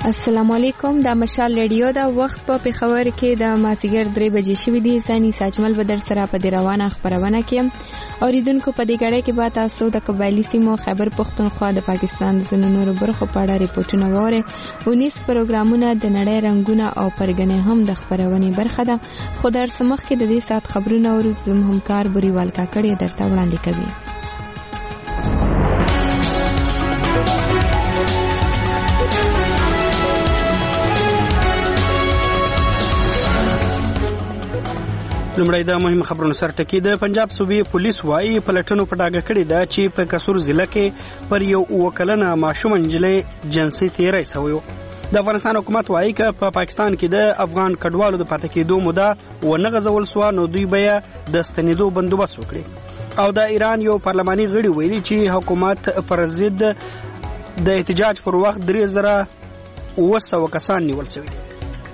السلام علیکم. د مشال رادیو دا وخت په پېښور کې د مازیګر 3 بجې شوې دي. ثاني ساجمل به در سره په دې روانه خبرونه کې اوریدونکو په دې غړې کې به تاسو د قبایلی سیمو خیبر پختونخوا د پاکستان د ځینو نورو برخو په اړه ریپورتونه واره. 19 پروګرامونه د نړۍ رنگونه او پرګنې هم د خبرونې برخه ده. خو در سمخ کې د دې سات خبرونه او زم همکار بریوال کاکړی درته وړاندې کوي. لومړی د مهم خبرونو سر ټکی. د پنجاب صوبې پولیس وايي پلټنو په ډاګه کړې ده چې په قصور ضلع کې پر یو وکلنه ماشوم نجلۍ جنسي تیری شوی. د افغانستان حکومت وايي چې په پاکستان کې د افغان کډوالو د پاتې کېدو موده ونه غځول سو، نو دوی به د ستنېدو بندوبست وکړي. او د ایران یو پارلماني غړي ویلي چې حکومت پر ضد د احتجاج پر وخت 3900 کسان نیول شوي دي.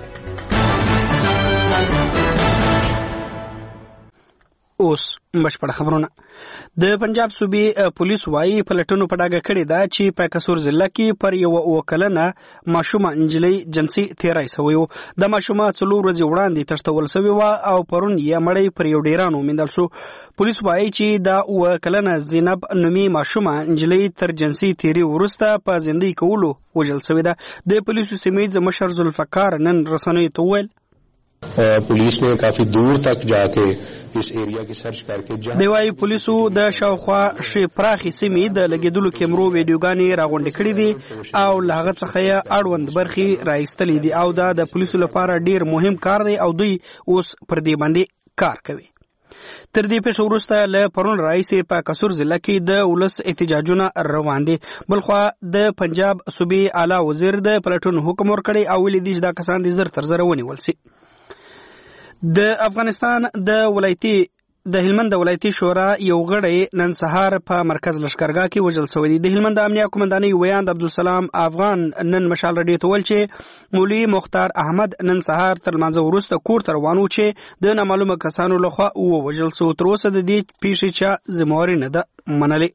اوس بشپړ خبرونه. د پنجاب صوبې پولیس وايي پلټنو په ډاګه کړې ده چې په قصور ضلع کې پر یو وکلنه ماشومه نجلۍ جنسي تیری شوی و. د ماشومه 4 ورځې وړاندې تښتول شوی و او پرون یې مړی پر یو ډیران وموندل شو. پولیس وايي چې دا وکلنه زینب نومي ماشومه نجلۍ تر جنسي تیری وروسته په زندۍ کولو وژل شوې ده. د پولیسو سمیت مشر ذوالفقار نن رسنیو ته وویل पुलिस ने काफी दूर तक जाके इस एरिया की सर्च करके دی وايي پولیسو د شاوخوا شی پراخي سیمې د لګیدلو کیمرو ویډیوګانې راغونډې کړې دي او له هغه څخه یې اړوند برخي راایستلې دي او دا د پولیسو لپاره ډیر مهم کار دی او دوی اوس پر دې باندې کار کوي. تر دې پیښو وروسته له پرون راهیسې په قصور ضلع کې د ولس احتجاجونه روان دي. بلخوا د پنجاب صوبې اعلی وزیر د پلټون حکم ورکړی او ویلي دي چې دا کسان دي زر تر زر ونیول شي. د افغانستان د هلمند ولایتي شورا یو غړی نن سهار په مرکز لشکرګاه کې وژل شوی دی. د هلمند امنیه قومندانۍ ویاند عبدالسلام افغان نن مشال رادیو ته ویل چې مولوي مختار احمد نن سهار تر لمانځه وروسته کور ته روان و چې د نامعلومه کسانو لخوا ووژل شو. تر اوسه د دې پیښې چا ذمهواري نه ده منلې.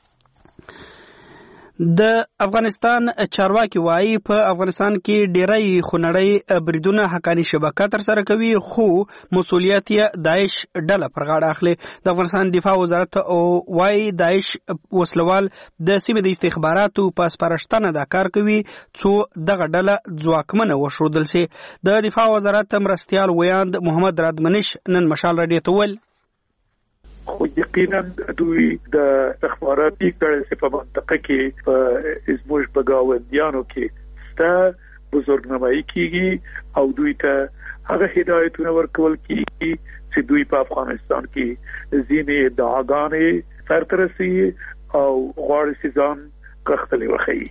د افغانستان چارواکي وايي په افغانستان کې ډیری خونړی بریدونه حقانی شبکه تر سره کوي، خو مسؤلیت یې داعش ډله پر غاړه اخلي. د افغانستان دفاع وزارت وايي داعش وسلوال د سیمې د استخباراتو په سپارښتنه دا کار کوي څو دغه ډله ځواکمنه وښودل شي. د دفاع وزارت مرستیال ویاند محمد رادمنش نن مشال رادیو ته ویل خو یقینا دوی د استخباراتي کړه په منطقه کې په زموږ په گاونډیانو کې ستا بزرګنمایي کیږي او دوی ته هغه هدایتونه ورکول کیږي چې دوی په افغانستان کې ځینې ادعاګانې سرته رسوي او غواړي چې ځان کښتلې وښيي.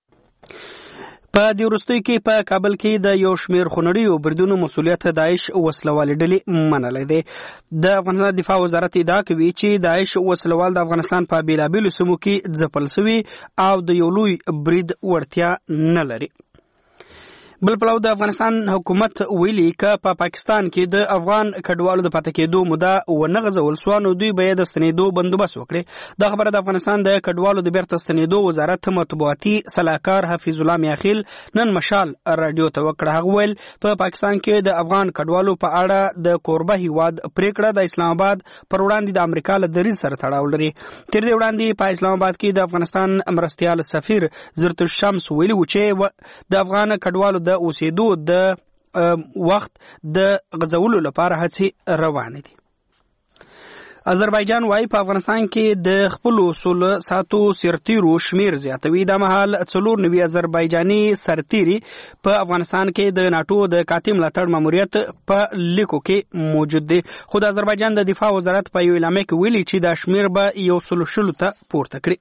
په دې وروستیو کې په کابل کې د یو شمېر خونړیو بریدونو مسؤلیت داعش وسلوالې ډلې منلی دی. د افغانستان دفاع وزارت ادعا کوي چې داعش وسلوال د افغانستان په بیلابیلو سیمو کې ځپل شوي او د یو لوی برید وړتیا نه لري. بل پلو د افغانستان حکومت ویلي که په پاکستان کې د افغان کډوالو د پاتې کېدو موده ونه غځول سوه نو دوی به د ستنېدو بندوبست وکړي. دا خبره د افغانستان د کډوالو د بیرته ستنېدو وزارت مطبوعاتي سلاکار حفیظ الله میاخیل نن مشال رادیو ته وکړه. هغه ویل په پاکستان کې د افغان کډوالو په اړه د کوربه هیواد پریکړه د اسلام آباد پر وړاندې د امریکا له دریځ سره تړاو لري. تر دې وړاندې په اسلام آباد کې د افغانستان مرستیال سفیر زرتو شمس ویلي و چې د افغان کډوالو د اوسېدو د وخت د غځولو لپاره هڅې روانې دي. آذربایجان وايي په افغانستان کې د خپلو سول ساتو سرتیرو شمیر زیاتوي. دا مهال 94 آذربایجاني سرتیري په افغانستان کې د ناتو د قاطع ملاتړ ماموریت په لیکو کې موجود دي. خو د آذربایجان د دفاع وزارت په یو اعلامیه کې ویلي چې دا شمیر به 100 ته پورته کړي.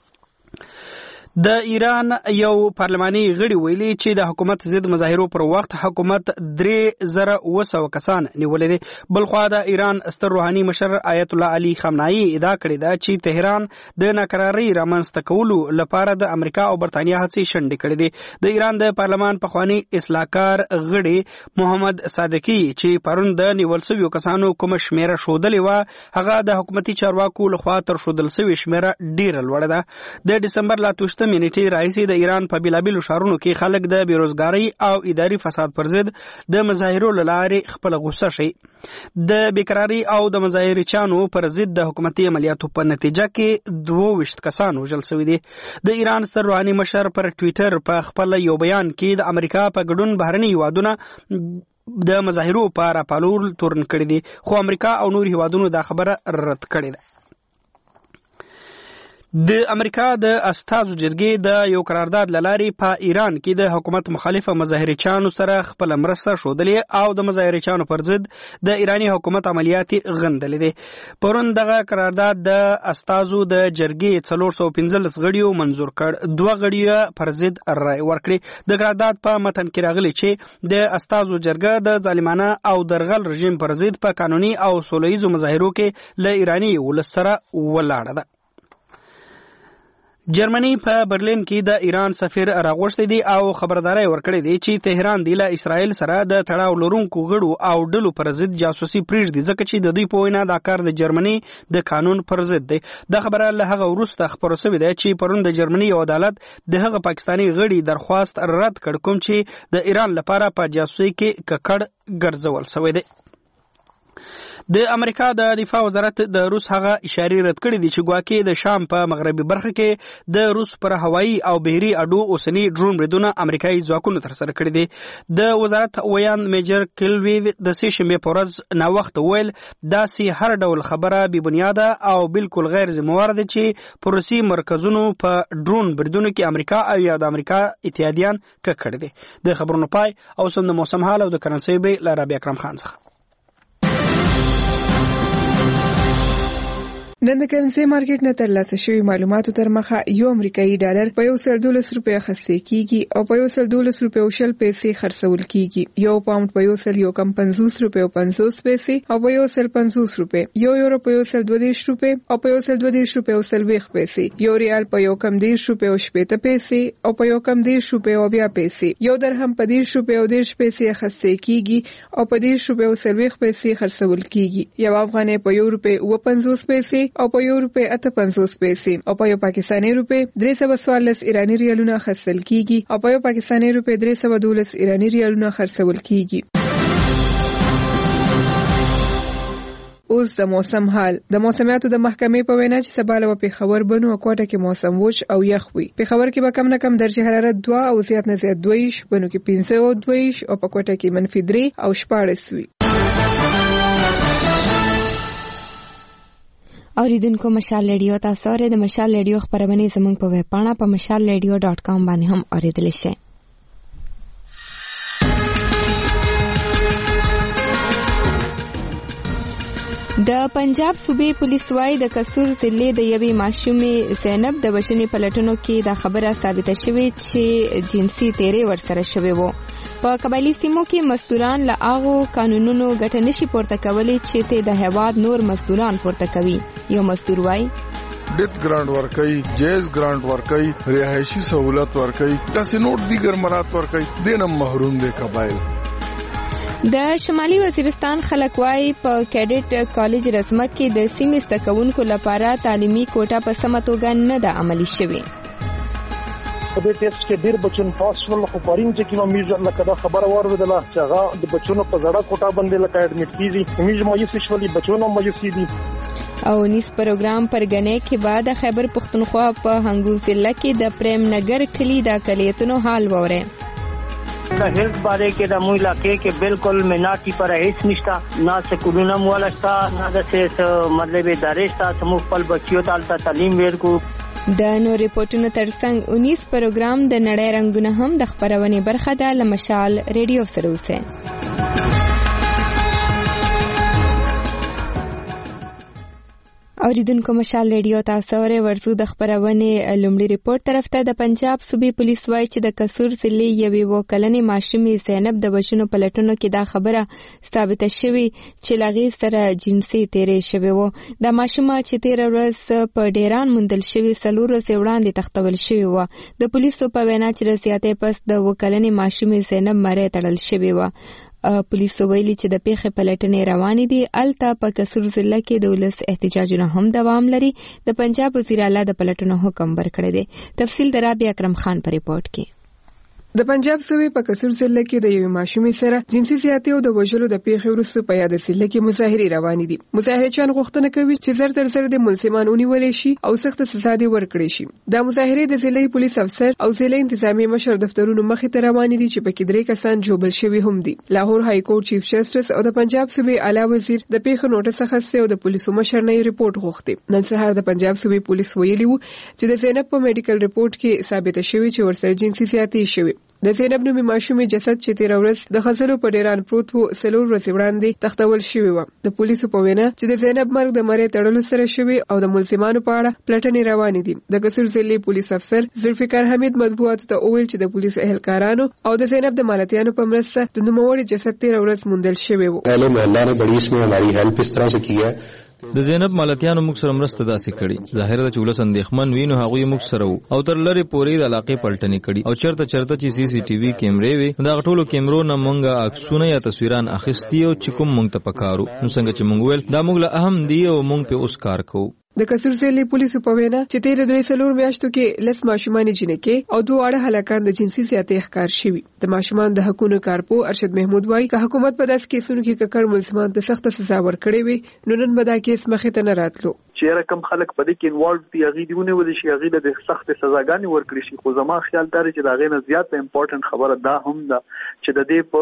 د ایران یو پارلماني غړي ویلي چې د حکومت ضد مظاهرو پر وخت حکومت 3900 کسان نیولې دي. بلخوا د ایران ستر روحاني مشر آیت الله علي خامنه‌ای ادعا کړې ده چې تهران د ناکرارۍ رامنځته کولو لپاره د امریکا او برتانیا هڅې شنډې کړې دي. د ایران د پارلمان پخوانی اصلاحکار غړي محمد صادقي چې پرون د نیول شویو کسانو کوم شمیره شودلې و هغه د حکومتي چارواکو لخوا تر شودل شوی شمیره ډیره لوړه ده. د دسمبر لا 28 شپږمې نیټې راهیسې د ایران په بیلابیلو ښارونو کې خلک د بیروزګارۍ او اداري فساد پر ضد د مظاهرو له لارې خپله غوسه شي. د بیکراري او د مظاهرچیانو پر ضد د حکومتي عملیاتو په نتیجه کې 22 کسان وژل شوي دي. د ایران ستر روحاني مشر پر ټویټر په خپل یو بیان کې د امریکا په ګډون بهرني هیوادونه د مظاهرو په راپالول تورن کړي دي، خو امریکا او نور هیوادونو دا خبره رد کړې ده. د امریکا د استازو جرګې د یو قرارداد لاري په ایران کې د حکومت مخالفه مظاهرچیانو سره خپل مرسته شودلې او د مظاهرچیانو پر ضد د ایرانی حکومت عملیات غندلې دي. پرون دغه قرارداد د استازو د جرګې 415 غړیو منزور کړ. 2 غړي پر ضد رائے ورکړي. د قرارداد په متن کې راغلي چې د استازو جرګه د ظالمانه او درغل رژیم پر ضد په قانوني او سولهییزو مظاهرو کې له ایرانی ولس سره ولاړه ده. جرمني په برلین کې د ایران سفیر راغوښتي دي او خبرداري ورکړي دي چې تهران د اسرائیل سره د تړاو لرونکو غړو او ډلو پر ضد جاسوسي پریږدي، ځکه چې د دوی په وینا دا کار د جرمني د قانون پر ضد دی. دا خبره له هغه وروسته خبره شوې ده چې پرون د جرمني یو عدالت د هغه پاکستاني غړي درخواست رد کړ کوم چې د ایران لپاره په جاسوسي کې ککړ ګرځول شوی دی. د امریکا د دفاع وزارت د روس هغه اشارې رد کړې دي چې ګواکې د شام په مغربي برخه کې د روس پر هوایي او بحري اډو اوسنی ډرون بریدونه امریکایي ځواکونو ترسره کړي دي. د وزارت ویان میجر کلوی د سې شنبې په ورځ ناوخته ویل داسې هر ډول خبره بې بنیاده او بالکل غیر ذمهوار ده چې په روسي مرکزونو په ډرون بریدونو کې امریکا او یا د امریکا اتحادیان کړي دي. د خبرونو پای او سم د موسم حال او د کرنسي به لارابي اکرم خان څخه. نن د کرنسي مارکیټ نه ترلاسه شوی معلوماتو تر مخه یو امریکایي ډالر په 112 روپیا خرڅ کیږي او په 112 روپیا او شل پیسې خرڅول کیږي. یو پاوند په 150 روپیا او 50 پیسې او په 150 روپیا. یو یورو په 120 روپیا او په 120 روپیا او 30 پیسې. یو ریال په 110 روپیا او 70 پیسې او په 110 روپیا او 20 پیسې. یو درهم په 10 روپیا او 10 پیسې خرڅ کیږي او په 10 روپیا او 30 پیسې خرڅول کیږي. یو افغانۍ په 1 روپیا او 50 پیسې او په 1 روپیا 58 پیسې او په یو پاکستاني روپیا 314 ایرانی ریالونه خرڅل کیږي او په یو پاکستاني روپیا 312 ایرانی ریالونه خرڅول کیږي. اوس د موسم حال. د موسمیاتو د محکمې په وینا چې سبا له پیښور بنو او کوټه کې موسم وچ او یخ وي. پیښور کې به کم نه کم درجه حرارت 2 او زیات نه زیات 2 بنو کې 15 او 2 او په کوټه کې -3 او 14 وي. اوریدونکو مشال ریډیو تاسو لري د مشال ریډیو خبرونه زموږ په ویب پاڼه په mashalradio.com باندې هم اوریدل شئ. د پنجاب صوبې پولیس وايي د کسور ضلع د یوې ماشومې زینب د بشنې پلټنو کې دا خبره ثابته شوې چې جنسي تیری ورسره شوی وو. په قبایلی سیمو کې مزدوران له هغو قانونونو ګټه نشي پورته کولی چې ته د هیواد نور مزدوران پورته کوي. یو مزدور وایي ډیت ګرانټ ورکړي، جیز ګرانټ ورکړي، رهایشي سہولت ورکړي، تاسو نور دیگر مراد ورکړي، دینم محروم دي قبایل. د شمالي وزیرستان خلک وايي په کیډټ کالج رسمت کې د سیمې ستکونکو لپاره تعلیمي کوټه په سمه توګه نه ده عملي شوې. په دې ټیسټ کې ډېر بچون پاس شول، خو پرین چې کوم میز لکه دا خبره واردله چې هغه د بچونو په زړه کوټه باندې لکه اډمیټ کیږي، میز مایوس شولې، بچونو مایوس دي. او نیس پروګرام پرګنې کې بعد خیبر پختونخوا په هنګو ضلع کې د پریم نگر کلی د اقلیتونو حال وره. د هیڅ باره کې د مو علاقې کې بالکل مناټي پر هیڅ نشتا، نه سکولونه مولشتا، نه د څه مطلب ادارې شتا چې مو خپل بچیو ته تعلیم ورکو. د نو ریپورتونو ترڅنګ 19 پروګرام د نړۍ رنگونه هم د خبرونې برخه ده. لمشال ریډیو سره اوسه. اوریدونکو مشال ریډیو تاسو اورئ. ورځو د خبرونې لومړی ریپورت طرف ته. د پنجاب صوبې پولیس وايي چې د کسور ضلع یوې وکلنې ماشومې زینب د بشنو پلټنو کې دا خبره ثابته شوې چې لغې سره جنسي تیری شوی وو. د ماشومه چې 13 ورځ په ډیران موندل شوی 4 ورځې وړاندې تختول شوی و. د پولیسو په وینا چې رسیاتې پس د وکلنې ماشومې زینب مړې تړل شوی و. پولیسو ویلي چې د پیښې پلټنې روانې دي. الته په کسور ضلع کې د ولس احتجاجونه هم دوام لري. د پنجاب وزیر اعلی د پلټنو حکم ورکړی دی. تفصیل د رابعه اکرم خان په ریپورت کې. د پنجاب صوبې په کسور ضلع کې د یوې ماشومې سره جنسي زیاتې او د وژلو د پیښې وروسته په یاد ضلع کې مظاهرې روانې دي. مظاهرچیان غوښتنه کوي چې زر تر زر د ملزمان ونیول شي او سخت سزا دې ورکړي شي. د مظاهرې د ضلعي پولیس افسر او ضلعي انتظامی مشر دفترونو مخې ته روانې دي چې پکې 3 کسان جوړل شوي هم دي. لاهور های کورټ چیف جسټس او د پنجاب صوبې اعلی وزیر د پیښې نوټس اخیسته او د پولیسو مشر نه ریپورت غوښتي. نن سهار د پنجاب صوبې پولیس ویلي وو چې د زینب په میډیکل ریپورت کې ثابت شوی چې ورسره جنسي زیاتې شوی. د زینب نومي ماشومې جسد چې 13 ورځ د خزلو په ډیران پروت وو 4 ورځې وړاندې تختول شوی و. د پولیسو په وینا چې د زینب مرګ د مړی تړلو سره شوی او د ملزمانو په اړه پلټنې روانې دي. د کسور ضلعي پولیس افسر ذوالفقار حمید مطبوعاتو ته وویل چې د پولیسو اهلکارانو او د زینب د مالتیانو په مرسته د نوموړي جسد 13 ورځ موندل شوی و. اهل محله نے بڑی اس میں ہماری ہیلپ اس طرح سے کی ہے. د زینب مالتیانو موږ سره مرسته داسې کړي. ظاهر ده چې ولس اندېښمن وي نو هغوی موږ سره وو او تر لرې پورې د علاقې پلټنې کړي او چرته چې CCTV کیمرې وي دا ټولو کیمرو نه موږ عکسونه یا تصویران اخیستي او چې کوم موږ ته پکارو نو څنګه چې موږ ویل دا موږ له اهم دي او موږ په اوس کار کوو. د کسور ضلعي پولیسو په وینا چې 13 میاشتو کې لس ماشومان جنکې او 2 اړه هلاکان د جنسي زیاتې ښکار شوي. د ماشومان د حقوقو کارپو ارشد محمود وایي که حکومت په داس کیسونو کې ککړ ملزمان ته سخت سزا ورکړي وي نو نن به دا کیس مخې ته نه راتلو. چې رقم خلک په دې کې انوالو دي هغه دیونه ول شي هغه د سخت سزاګانې ورکړي شي. خو زما خیال دا چې دا غینه زیات امپورټنت خبره دا هم ده چې د دې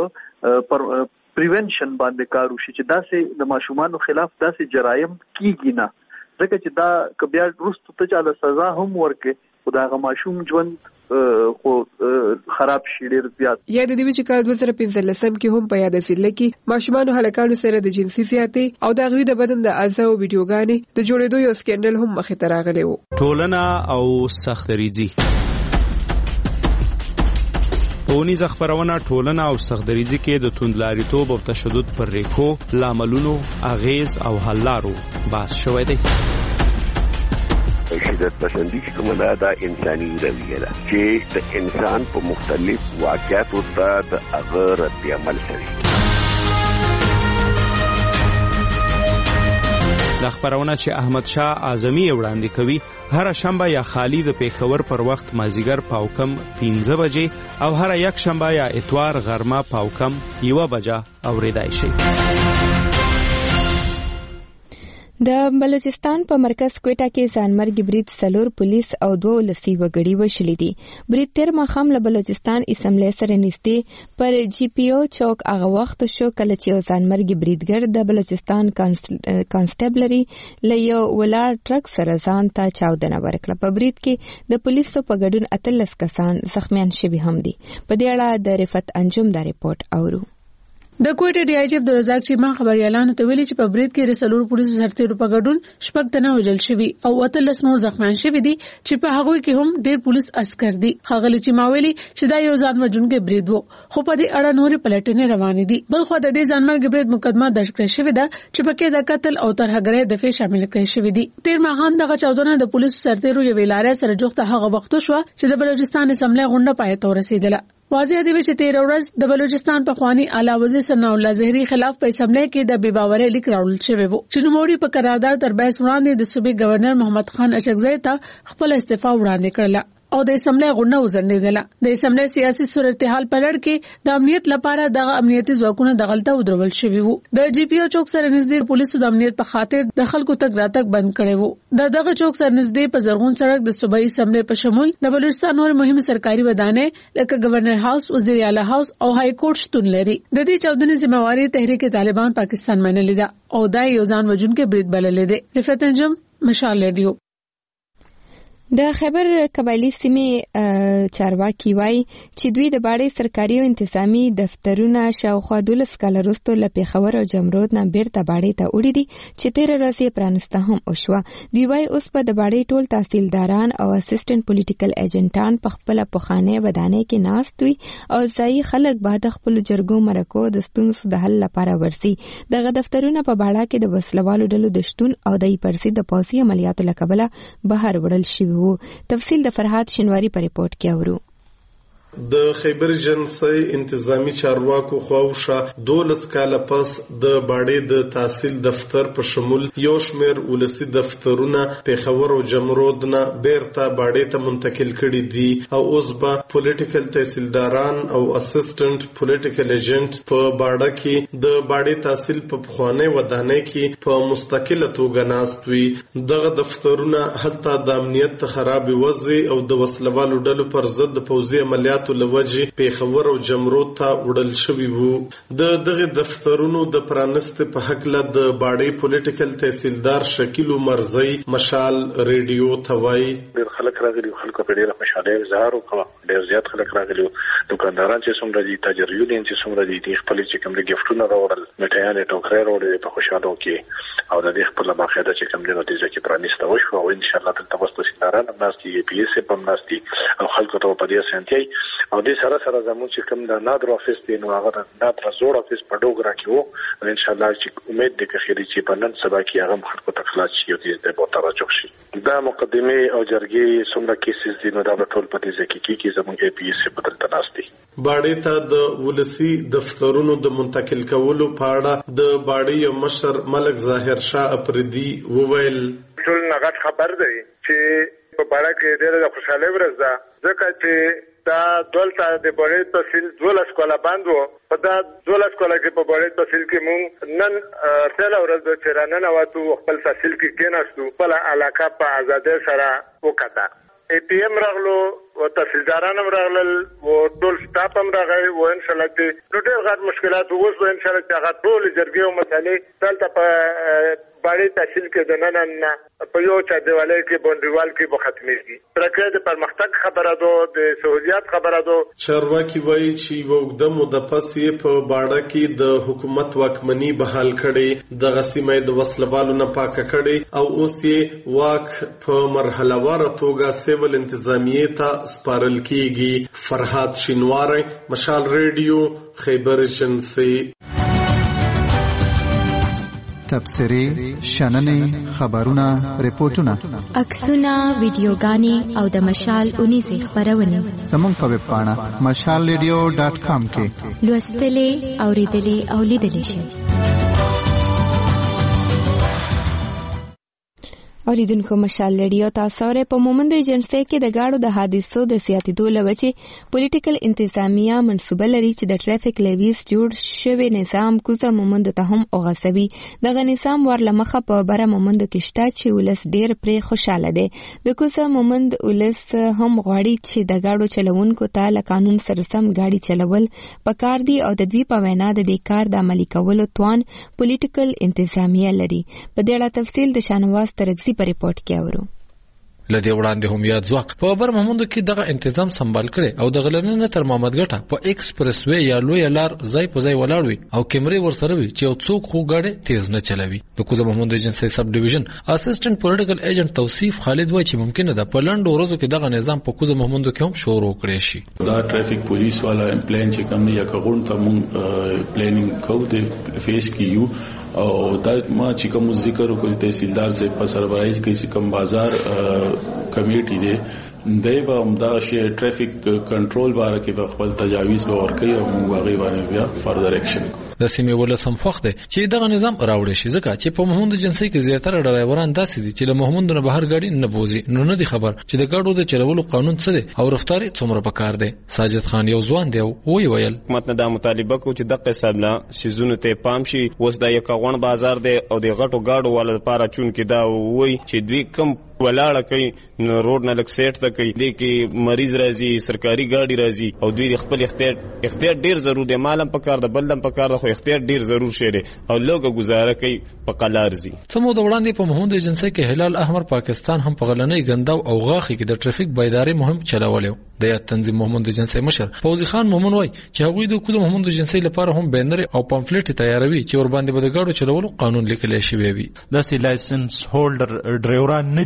په پریونشن باندې کار وشي چې داسې د ماشومانو خلاف داسې جرایم کیږي نه. ځکه چې دا کبیا وروسته ته چاله سزا هم ورکړي خو دا هغه ماشوم ژوند خو خراب شي ډیر زیات. یا د دې چې کال 2015 کې هم په یاد ضلع کې ماشومانو هلکانو سره د جنسي زیاتې او د غوی د بدن د اعضاء او ویډیوګانې د جوړېدو یو سکینډل هم مخې ته راغلی و. ټولنه او سختریزي پونیز خبرونه ټولنه او سختریزي کې د توندلاریتوب او تشدد پر ریکو لاملونو اغیز او حل لارو بحث شوی دی. شدت پسندی کومه دا انساني رویه ده چې د انسان په مختلف واقعاتو ته د هغه رد عمل کوي. د خبرونه چې احمد شاه اعظمي وړاندې کوي هر شنبه یا خالی د پیښور پر وخت مازیګر پاوکم 15 بجې او هر یک شنبه یا اتوار غرمه پاوکم 1 بجه اوریدای شي. د بلوچستان په مرکز کوټه کې ځانمرګي برید 4 پولیس او 2 ولسي وګړي وشلي دي. برید تیر ماښام له بلوچستان اسمبلی سره نږدې پر GPO چوک هغه وخت شو کله چې ځانمرګي بریدګر د بلوچستان کانسټیبلري له یو ولاړ ټرک سره ځان ته چاودنه ورکړه. په برید کې د پولیسو په ګډون 18 کسان زخمیان شوي هم دي. په دې اړه د رفت انجم دا ریپورت اورو. د کوټه ډي آی جی عبدالرزاق چیما خبريالانو ته ویلي چې په برید کې رسلور پولیسو سرتیرو په ګډون شپږ تنه وژل شوي او 18 نور زخمیان شوي دي چې په هغه کې هم ډېر پولیس عسكر دي. ښاغلي چیما ویلي چې دا یو ځان وژونکی برید وو خو په دې اړه نورې پلټنې روانې دي. بل خو د دې ځانمرګي برید مقدمه درج کړې شوې ده چې پکې د قتل او ترهګرۍ دفعه شامل کړې شوې دي. تیر ماښام دغه چاودنه د پولیسو سرتیرو یو لارې سره جوخته هغه وخت شو چې د بلوچستان اسمبلی غونډه پای ته ورسېدله. واضح دی چې 13 ورځ د بلوچستان په خواني اعلی وزیر ثناء الله زهري خلاف په اسمبلی کې د بېباورۍ لیک راوړل شوی وو چې نوموړي په قرارداد تر بحث وړاندې د صوبې گورنر محمد خان اچکزی ته خپل استعفا وړاندې کړله او د اسمبلی غونډه وزندیدله. د اسمبلی سیاسي صورتحال په لړ کې د امنیت لپاره د امنیتي ځواکونو دغلطه ودرول شوی وو. د GPO چوک سره نږدې پولیسو د امنیت په خاطر د خلکو تګ راتګ بند کړی وو. دغه چوک سره نږدې په زرغون سړک د صوبایي اسمبلی په شمول د بلوچستان نور مهمه سرکاري ودانې لکه گورنر هاوس، وزیر اعلی هاوس او های کورټ شتون لري. د دې چاودنې ذمہواری تحریک طالبان پاکستان منلې ده او دا یو ځان وژونکی برید بللی دی. رفعت انجم، مشال ریډیو. د خیبر قبایلی سیمې چارواکي وایي چې دوی د باړې سرکاري او انتظامی دفترونه شاوخوا 12 کال وروسته له پیښور او جمرود نه بیرته باړې ته وړي دي چې 13 ورځې پرانسته هم وشوه. دوی وایي اوس په د باړې ټول تحصیلداران او اسسټنټ پولیټیکل ایجنټان په خپل پخوانۍ ودانۍ کې ناست وي او ځایي خلک بعد خپل جرګو مرکو د ستونزو د حل لپاره ورسي. دغه دفترونه په باړه کې د وسلوالو ډلو د شتون او د پرسي د پوځي عملیاتو له کبله بهر وړل شوي. تفصیل د فرحات شنواری پر ریپورت کې اورو. د خیبر ایجنسی انتظامی چارواکو خواوشا 12 کاله پس د باډې د تحصیل دفتر په شمول یو شمېر ولسی دفترونه پیښور او جمرود نه بیرته باډې ته منتقل کړي دي او اوس به پولیټیکل تحصیلداران او اسسټنټ پولیټیکل ایجنټ په باډه کې د باډې تحصیل په خوانې ودانۍ کې په مستقله توګه ناست وي. دغه دفترونه حتی د امنیت خراب وضع او د وسلوالو ډلو پر ضد د پوځي عملیاتو لوجې پیښور او جمرود ته وړل شوي وو. د دغه دفترونو د پرانست په حق له د باډې پولیټیکل تحصیلدار شکیل مرزي مشال ریډیو ته وایي خلک راغلي خلکو په ډیره خوشاله اظهار وکړ. ډیر زیات خلک راغلي دکانداران چې څومره دي تاجر یونین چې څومره دي خپل چې کوم د گیفټونو راوړل میټایانې ټوکرې راوړل په خوشاله کې او د دې خپل باقاعده چې کوم د نتیجه کې پرانیسته وشو او ان شاء الله دلته وسته سینداران هم ناستي پی اس په ناستي او خلکو ته په دې سنتي او دې سره سره زموږ چې کوم د نادر افیس دی نو هغه نادر زوړ افیس په ډوګرا کې وو ان شاء الله چې امید دې کې چې په نن سبا کې هغه خلکو ته خلاص شي او دې به توجه شي. دا مقدمه او جرګې څومره کیسز دي نو دا ټول په دې ځکه کې زموږ پی اس په دلته ناستي. باډې ته د ولسی دفترونو د منتقل کولو په اړه د باډې مشر ملک ظاهر شاه اپریدي وویل ټول نغټ خبر دی چې په باډه کې ډېر خوشاله ورځ ده ځکه چې دا دولته د باډې تحصیل 12 کوله بند وو. په دا 12 کوله کې په باډې تحصیل کې مونږ نن ټول ورځ د چرانه واتو خپل تحصیل کې کېناستو په علاقه په آزادۍ سره وکړه. ای پی ایم راغلو او تحصیلداران هم راغلل او ټول سټاف هم راغی او ان شاء الله چې ډېر غټ مشکلات اوس به ان شاء الله چې هغه ټول جرګې او مسالې دلته په باډې تحصیل کې د نن په یو چا دیوالۍ کې بونډیوال کې به ختمېږي. ترکیه د پرمختګ خبره ده د سہولیات خبره ده. چارواکي وایي چې وګړه موده پس یې په باډه کې د حکومت واکمني بحال کړي دغه سیمه د وسلوالو نه پاکه کړي او اوس یې واک په مرحله واره توګه سیول انتظامیه ته سپارل کیږي. فرهاد شینواری مشال ریډیو خیبر ایجنسی. تبصرې شننې خبرونه ریپورتونه عکسونه ویډیوګانې او د مشال 19 خبرونه زموږ په ویب پاڼه mashalradio.com کې لوستلې اوریدلې او لیدلې شئ. اوریدونکو مشال ریډیو تاسو په مومند ایجنسی کې د گاډو د حادثو د سیاتېدو لوجې پولیټیکل انتظامیه منسوبه لري چې د ټریفیک لیویز جوړ شوی نظام کوزه مومند ته هم اوغسوي. دغه نظام ورله مخه په بره مومند کې شته چې ولس ډیر پرې خوشاله دي. د کوزه مومند ولس هم غواړي چې د گاډو چلوونکو ته له قانون سره سم گاډي چلول پکار دي او د دوی په وینا د دې کار د عملي کولو توان پولیټیکل انتظامیه لري. په دې اړه تفصیل د شانواز ترغزي په ریپورت کې اورو. لدی وړاندې هم یاد ځواک په بر محمود کې دغه تنظیم سمبال کړي او د غلننه تر محمد ګټه په ایکسپریس وی یا لوی لار ځای په ځای ولاړ وي او کیمرې ورسره وي چې څوک خو غاډي تیز نه چلوي. د کوزه محمود ایجنسی سب ډیویژن اسسټنټ پولیټیکل ایجنټ توصیف خالد وای چې ممکن ده په لنډو ورځو کې دغه نظام په کوزه محمود کې هم شروع کړي شي. دا ټریفیک پولیس والا پلان چې کوم یا کغون ته مونږ پلانینګ کوو د فیس کیو او دا ما چې کوم ذکر وکړ تحصیلدار سے په سربراهی کې کوم بازار کمیټي دی دیو هم دا شی ټریفیک کنټرول باره کې خپل تجاویز به ورکړي او موږ هغه باندې بیا فردر اکشن کوو. د سیمې ولسم فخت دی چې دغه نظام راوړي شي ځکه چې په محمود ایجنسی کې زیاتره ډرایوران داسې دي چې له محمود نه بهر ګاډي نه بوزي نو نه دي خبر چې د ګاډو د چلولو قانون څه دی او رفتار څومره پکار دی. ساجد خان یو ځوان دی وی ویل حکومت نه دا مطالبه کو چې دغه حساب نه سيزونه ته پام شي. اوس دا یو کغون بازار دی او د غټو ګاډو ول لپاره چون کې دا وای چې دوی کم ولاړه کوي نو روډ نه لک سیټ ته کوي د کې مریض راځي سرکاري ګاډي راځي او دوی خپل اختیار ډیر ضرور دی. مالم پکار د بلدم پکار د خو اختیار ډیر ضرور شری او لوګه گزاره کوي په قلارزي. سمو د وړاندې په محمود ایجنسی کې هلال احمر پاکستان هم په غلنۍ ګنداو او غاخي کې د ټریفیک بیداری مهم چلولو. د یا تنظیم محمود ایجنسی مشر فوزي خان مومن وای چې هغوی د کوم محمود ایجنسی لپاره هم بینر او پامفلیټ تیاروي چې ور باندې به د ګاډو چلولو قانون لیکل شوی وي. د لایسنس هولډر ډرایوران نه دي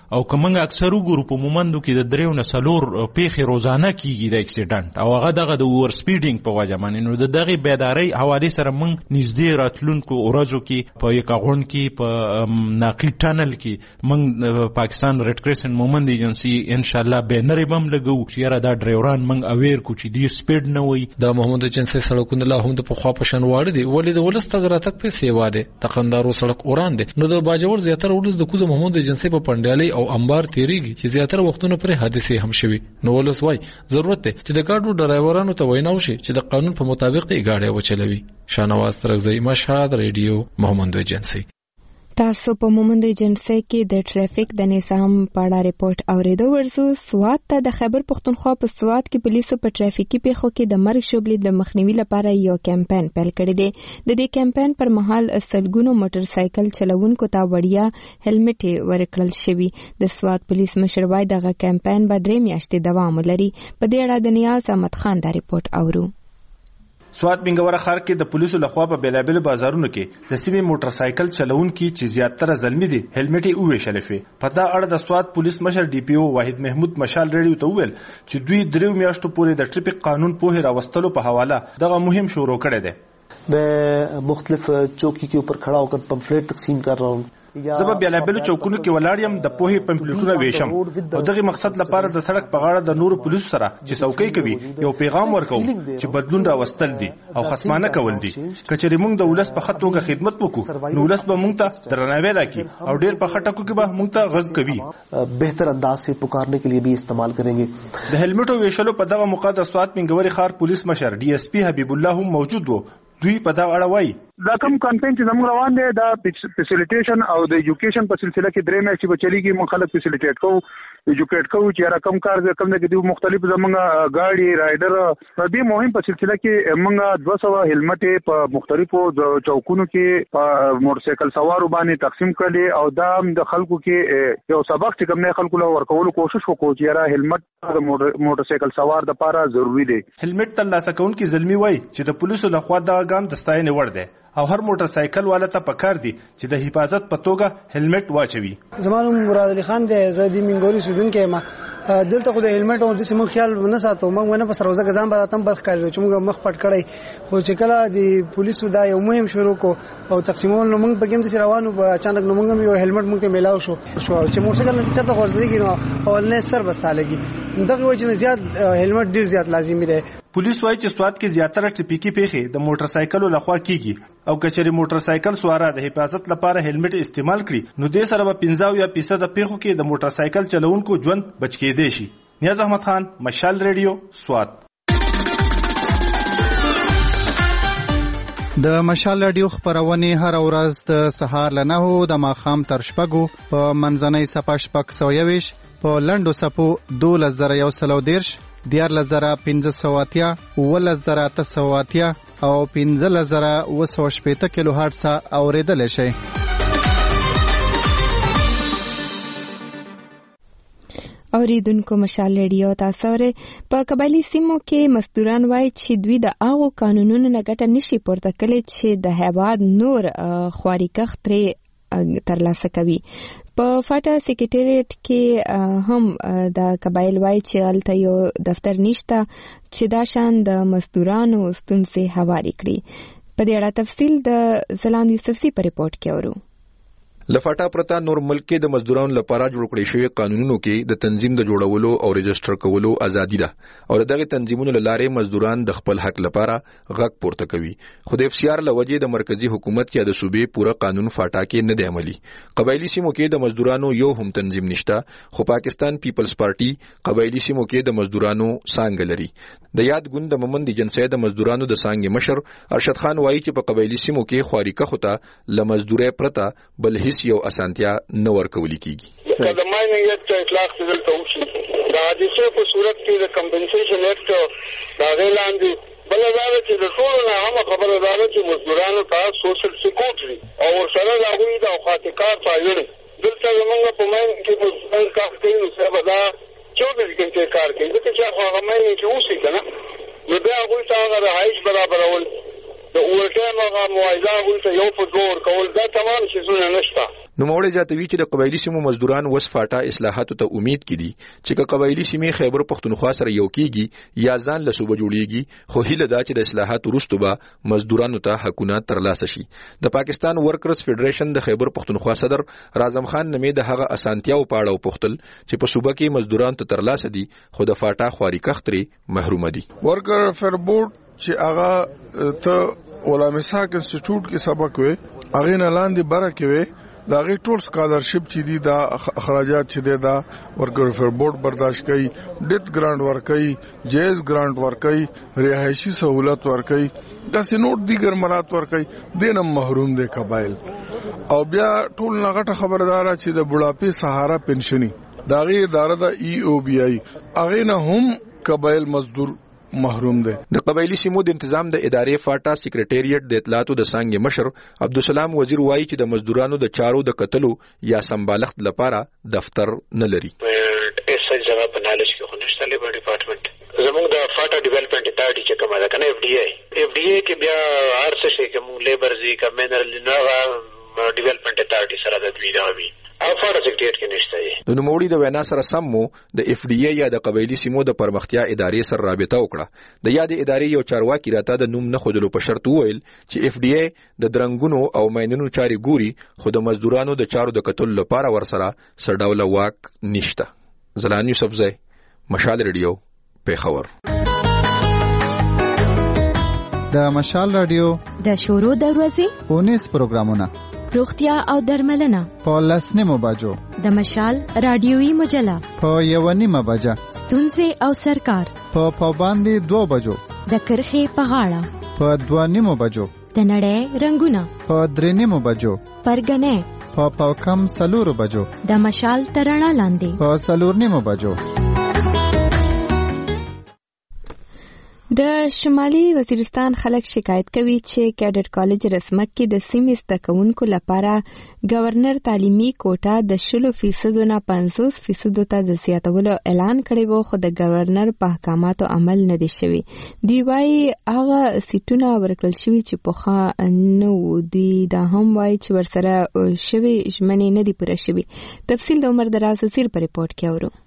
او کومنګ اکثر وګورو په مومندو کې د دریو نه سلور پیښې روزانه کیږي د اکسیډنټ او هغه دغه د اوور سپیډینګ په وجه باندې. نو د دغه بیداری حواله سره موږ نږدې راتلونکو ورځو کې په یکاغون کې په ناقل ټنل کې موږ پاکستان ریډ کرسنټ مومند ایجنسی ان شاء الله بینر بم لګو چې را دا ډرایوران موږ اویر کو چې دی سپیډ نه وي. د محمد ایجنسی سړکونه لا هم د پخوا په شان واړه دي ولې د ولست غراتک په سیوا دي تقندارو سړک اوران دي. نو د باجوړ زیاتره ولس د کوزه محمد ایجنسی په پندالي او انبار تیریږي چې زیاتره وختونه پر حادثه هم شوي. نو ولس وای ضرورت ده چې د ګاډو ډرایورانو ته ویناو شي چې د قانون په مطابق یې ګاډي وچلوي. شانواز ترغزی مشهد ریډیو محمد ایجنسی. تاسو په مومند ایجنسی کې د ټریفیک د نظام په اړه ریپورت اوریدو ورزو. سوات ته د خیبر پختونخوا په سوات کې پولیسو په ټریفیکي پیښو کې د مرګ شوبلې د مخنیوي لپاره یو کمپاین پیل کړی دی. د دې کمپاین پر مهال سلګونو موټر سایکل چلوونکو ته وړیا هلمټ ورکړل شوی. د سوات پولیس مشر وای دغه کمپاین به 3 میاشتې دوام ولري. په دې اړه د نیاز احمد خان دا ریپورت اورو. سوات بنګوره ښار کې د پولیسو لخوا په بیلابل بازارونو کې د سیمې موټر سایکل چلوونکي چې زیاتره زلمی دي هلمټ یې وویشل شوی. په دا اړه د سوات پولیس مشر ډي پی او واحد محمود مشال ریډیو ته وویل چې دوی 3 میاشتو پورې د ټریفیک قانون په راوستلو په حواله دغه مهم شروع کړی دی. मैं मुख्तलिफ चौकी के ऊपर खड़ा होकर पम्फलेट तकसीम कर रहा हूँ. زه په بیلابلو چوکونو کې ولاړ یم د پوهې پمفلیټونه ویشم او دغه مقصد لپاره د سړک په غاړه د نورو پولیسو سره چې څوکۍ کوي یو پیغام ورکوم چې بدلون راوستل دي او خصمانه کول دي. کچېرې موږ د ولس په خط توګه خدمت وکړو نو ولس به موږ ته درناوی راکړي او ډېر په خټکو کې به موږ ته غږ کوي. بهتر انداز سے پکارنے کے لیے بھی استعمال کریں گے. د هلمټو ویشلو په دغه موقع د سوات منګوري ښار پولیس مشر ډي اس پی حبیب الله هم موجود وو. دوی په دا اړه وایي دا کوم کمپاین چې زموږ روان دی دا فیسیلیټیشن او د ایجوکیشن په سلسله کې 3 میاشتې به چلیږي. موږ خلک فیسیلیټیټ کوو ایجوکیټ کوو چې رقم کار کوم دی چې مختلف زموږ گاډي رایډر په دې مهم په سلسله کې موږ 200 هلمټ په مختلفو چوکونو کې په موټر سایکل سوارو باندې تقسیم کړي او دا د خلکو کې یو سبق چې کوم نه خلکو له ورکولو کوشش وکړو چې را هلمټ د موټر سایکل سوار د لپاره ضروری دی. هلمټ ترلاسه کوونکي زلمی وای چې د پولیسو لخوا دا ګام د ستاینې وړ دی او هر موټر سایکل والا ته پکار دي چې د حفاظت په توګه هلمټ واچوي. زمانو مراد علي خان دی زدي منګوري سودن کې ما دلته خو د هلمټ او د سیمو خیال نه ساتو. موږ نه په سروزه غزان براتم بل ښکاري چې موږ مخ پټ کړی خو چې کله د پولیسو دا یو مهم شروع کو او تقسیمول نو موږ بګیم د روانو اچانک نو موږ یو هلمټ موږ ته ملاو شو چې موټر سایکل چرته غورځيږي نو اول نه سر بستا لګي دغه وجه زیات هلمټ ډیر زیات لازمي دی. پولیس وايي چې سوات کې زیاتره ټریفیکي پیښې د موټر سایکلو لخوا کیږي او کچېرې موټر سایکل سواره د حفاظت لپاره هلمټ استعمال کړي نو دې سره به 15% پیښو کې د موټر سایکل چلوونکو ژوند بچ کېدی شي. نیاز احمد خان مشال ریډیو سوات. د مشال رادیو خبرونه هر ورځ د سهار له 9 د ماښام تر 6 په منځنۍ صفه 6 په لندو صفو 2110 14580 11880 او 15980 کیلو هرتز اوریدل شي. اوریدونکو مشال ریډیو تاسو په قبایلی سیمو کې مزدوران وایي چې دوی د هغو قانونونو نه ګټه نشي پورته کولی چې د هیواد نور خواري کښت ترې ترلاسه کوي. په فاټا سیکریټریټ کې هم د قبایل وایي چې هلته یو دفتر نشته چې دا شان د مزدورانو ستونزې هواري کړي. په دې اړه تفصیل د زلاند یوسفزي په ریپورت کې اورو. لفاټا پرتا نور ملک کې د مزدورانو لپاره جوړ کړی شوی قانونونو کې د تنظیم د جوړولو او رجسټر کولو ازادي ده او دغه تنظیمونو لاره مزدوران د خپل حق لپاره غږ پورته کوي. خو د افسیار لوجې د مرکزی حکومت یا د صوبې پوره قانون فاټا کې نه دی عملی. قبایلی سیمو کې د مزدورانو یو هم تنظیم نشته خو پاکستان پیپلز پارټي قبایلی سیمو کې د مزدورانو څنګه لري. د یاد ګوند د مومند جنسي د مزدورانو د څنګه مشر ارشد خان وایي چې په قبایلی سیمو کې خواري کخته لمزدوري پرتا بل یو اسانتیا نه ورکول کیږي. د مایننګ ایکټ اطلاق څه ته وشي دا حادثه په صورت کې د کمپنسیشن ایکټ دا غیلاندې بل دا چې د ټولو نه هم خبره ده چې مزدورانو ته سوشل سکیورټي او سره د هغوی د اوقاتکار پایونه دلته زمونږ په ماین کې مزدوران کار کوي نو څه به دا 24 غنټې کار کوي ځکه چې هغه ماین کې اوسي کنه نو بیا هغوی ته هغه رهایش برابرول د اورټایم هغه معاهده هغوی ته یو په 2 ورکول دا تمام شیزونه نشته. نوموړی زیاتوي چې د قبایلی سیمو مزدوران وس فاټا اصلاحاتو ته امید کړي چې که قبایلی سیمې خیبر پختونخوا سره یو کیږي یا ځان له صوبه جوړیږي، خو هیله ده چې د اصلاحاتو وروسته به مزدورانو ته حقونه ترلاسه شي. د پاکستان ورکرز فدریشن د خیبر پختونخوا صدر راځم خان نمې د هغه اسانتیاو په اړه وپوښتل چې په صوبه کې مزدوران ته ترلاسه دي خو د فاټا خواري کختري محروم دي. ورکر فیربورډ چې هغه ته علامه اسحاق انسټیټیوټ کې سبق وې، هغه نه لاندې بره کې وې، دا غي ټول سکالرشپ چې دي دا اخراجات چې دي دا ورکر فیربورډ برداشت کوي، ډیت ګرانټ ورکوي، جایز ګرانټ ورکوي، رهایشي سہولت ورکوي، داسې نور دیگر مرات ورکوي، دینم محروم دي قبایل. او بیا ټول نغټه خبردار چې د بوډاپي سهارا پنشني داغي اداره د EOBI هغه نه هم قبایل مزدور محروم دي. د قبایلی سیمو د تنظیم د ادارې فاټا سیکریټریټ د اطلاعاتو د څنګه مشر عبدالسلام وزیر وایي چې د مزدورانو د چارو د قتلو یا سمبالښت لپاره دفتر نه لري. ایسه ځای په نالج کې خونشته لیبر ډپارټمنټ زموږ د فاټا ډیولپمنٹ اتارټي چې کومه ده کنه FDA کې بیا هر څه شي کوم لیبر زی کا منرل نه ډیولپمنٹ اتارټي سره د دوی دا وی او فاټا سیکریټریټ کې نشته دی. د نوموړي د وینا سره سم مو د FDA یا د قبایلی سیمو د پرمختیا ادارې سره رابطه وکړه. د یاد ادارې یو چارواکي راته د نوم نه خودلو په شرط وویل چې FDA د درنګونو او ماینونو چاري ګوري خو د مزدورانو د چارو د قتل لپاره ورسره سړډول واک نشته. زلان یوسف زئی، مشال ریډیو، پیښور. د مشال ریډیو د شورو د ورځې 19 پروګرامونه، روغتیا او درملنه په 10 بجو، د مشال رادیوي مجله په 1:30 بجه، ستونزې او سرکار په پابندي 2 بجو، د کرخې په غاړه په 2:30 بجو، د نړۍ رنگونه په 3:30 بجو، پرګنې په پاوکم 4 بجو، د مشال ترانه لاندې په 4:30 بجو. د شمالي وزیرستان خلک شکایت کوي چې کیډر کالج رسمک کې د سیمې زده کوونکو لپاره گورنر تعلیمي کوټه د 20% نه 50% ته د زیاتولو اعلان کړی وو، خو د گورنر په احکاماتو عمل نه دی شوی. دوی وايي هغه سیټونه ورکړل شوي چې پخوا نه وو. دوی دا هم وايي چې ورسره شوي ژمنې نه دي پوره شوي. تفصیل د عمر دراز وزیر په ریپورت کې اورو.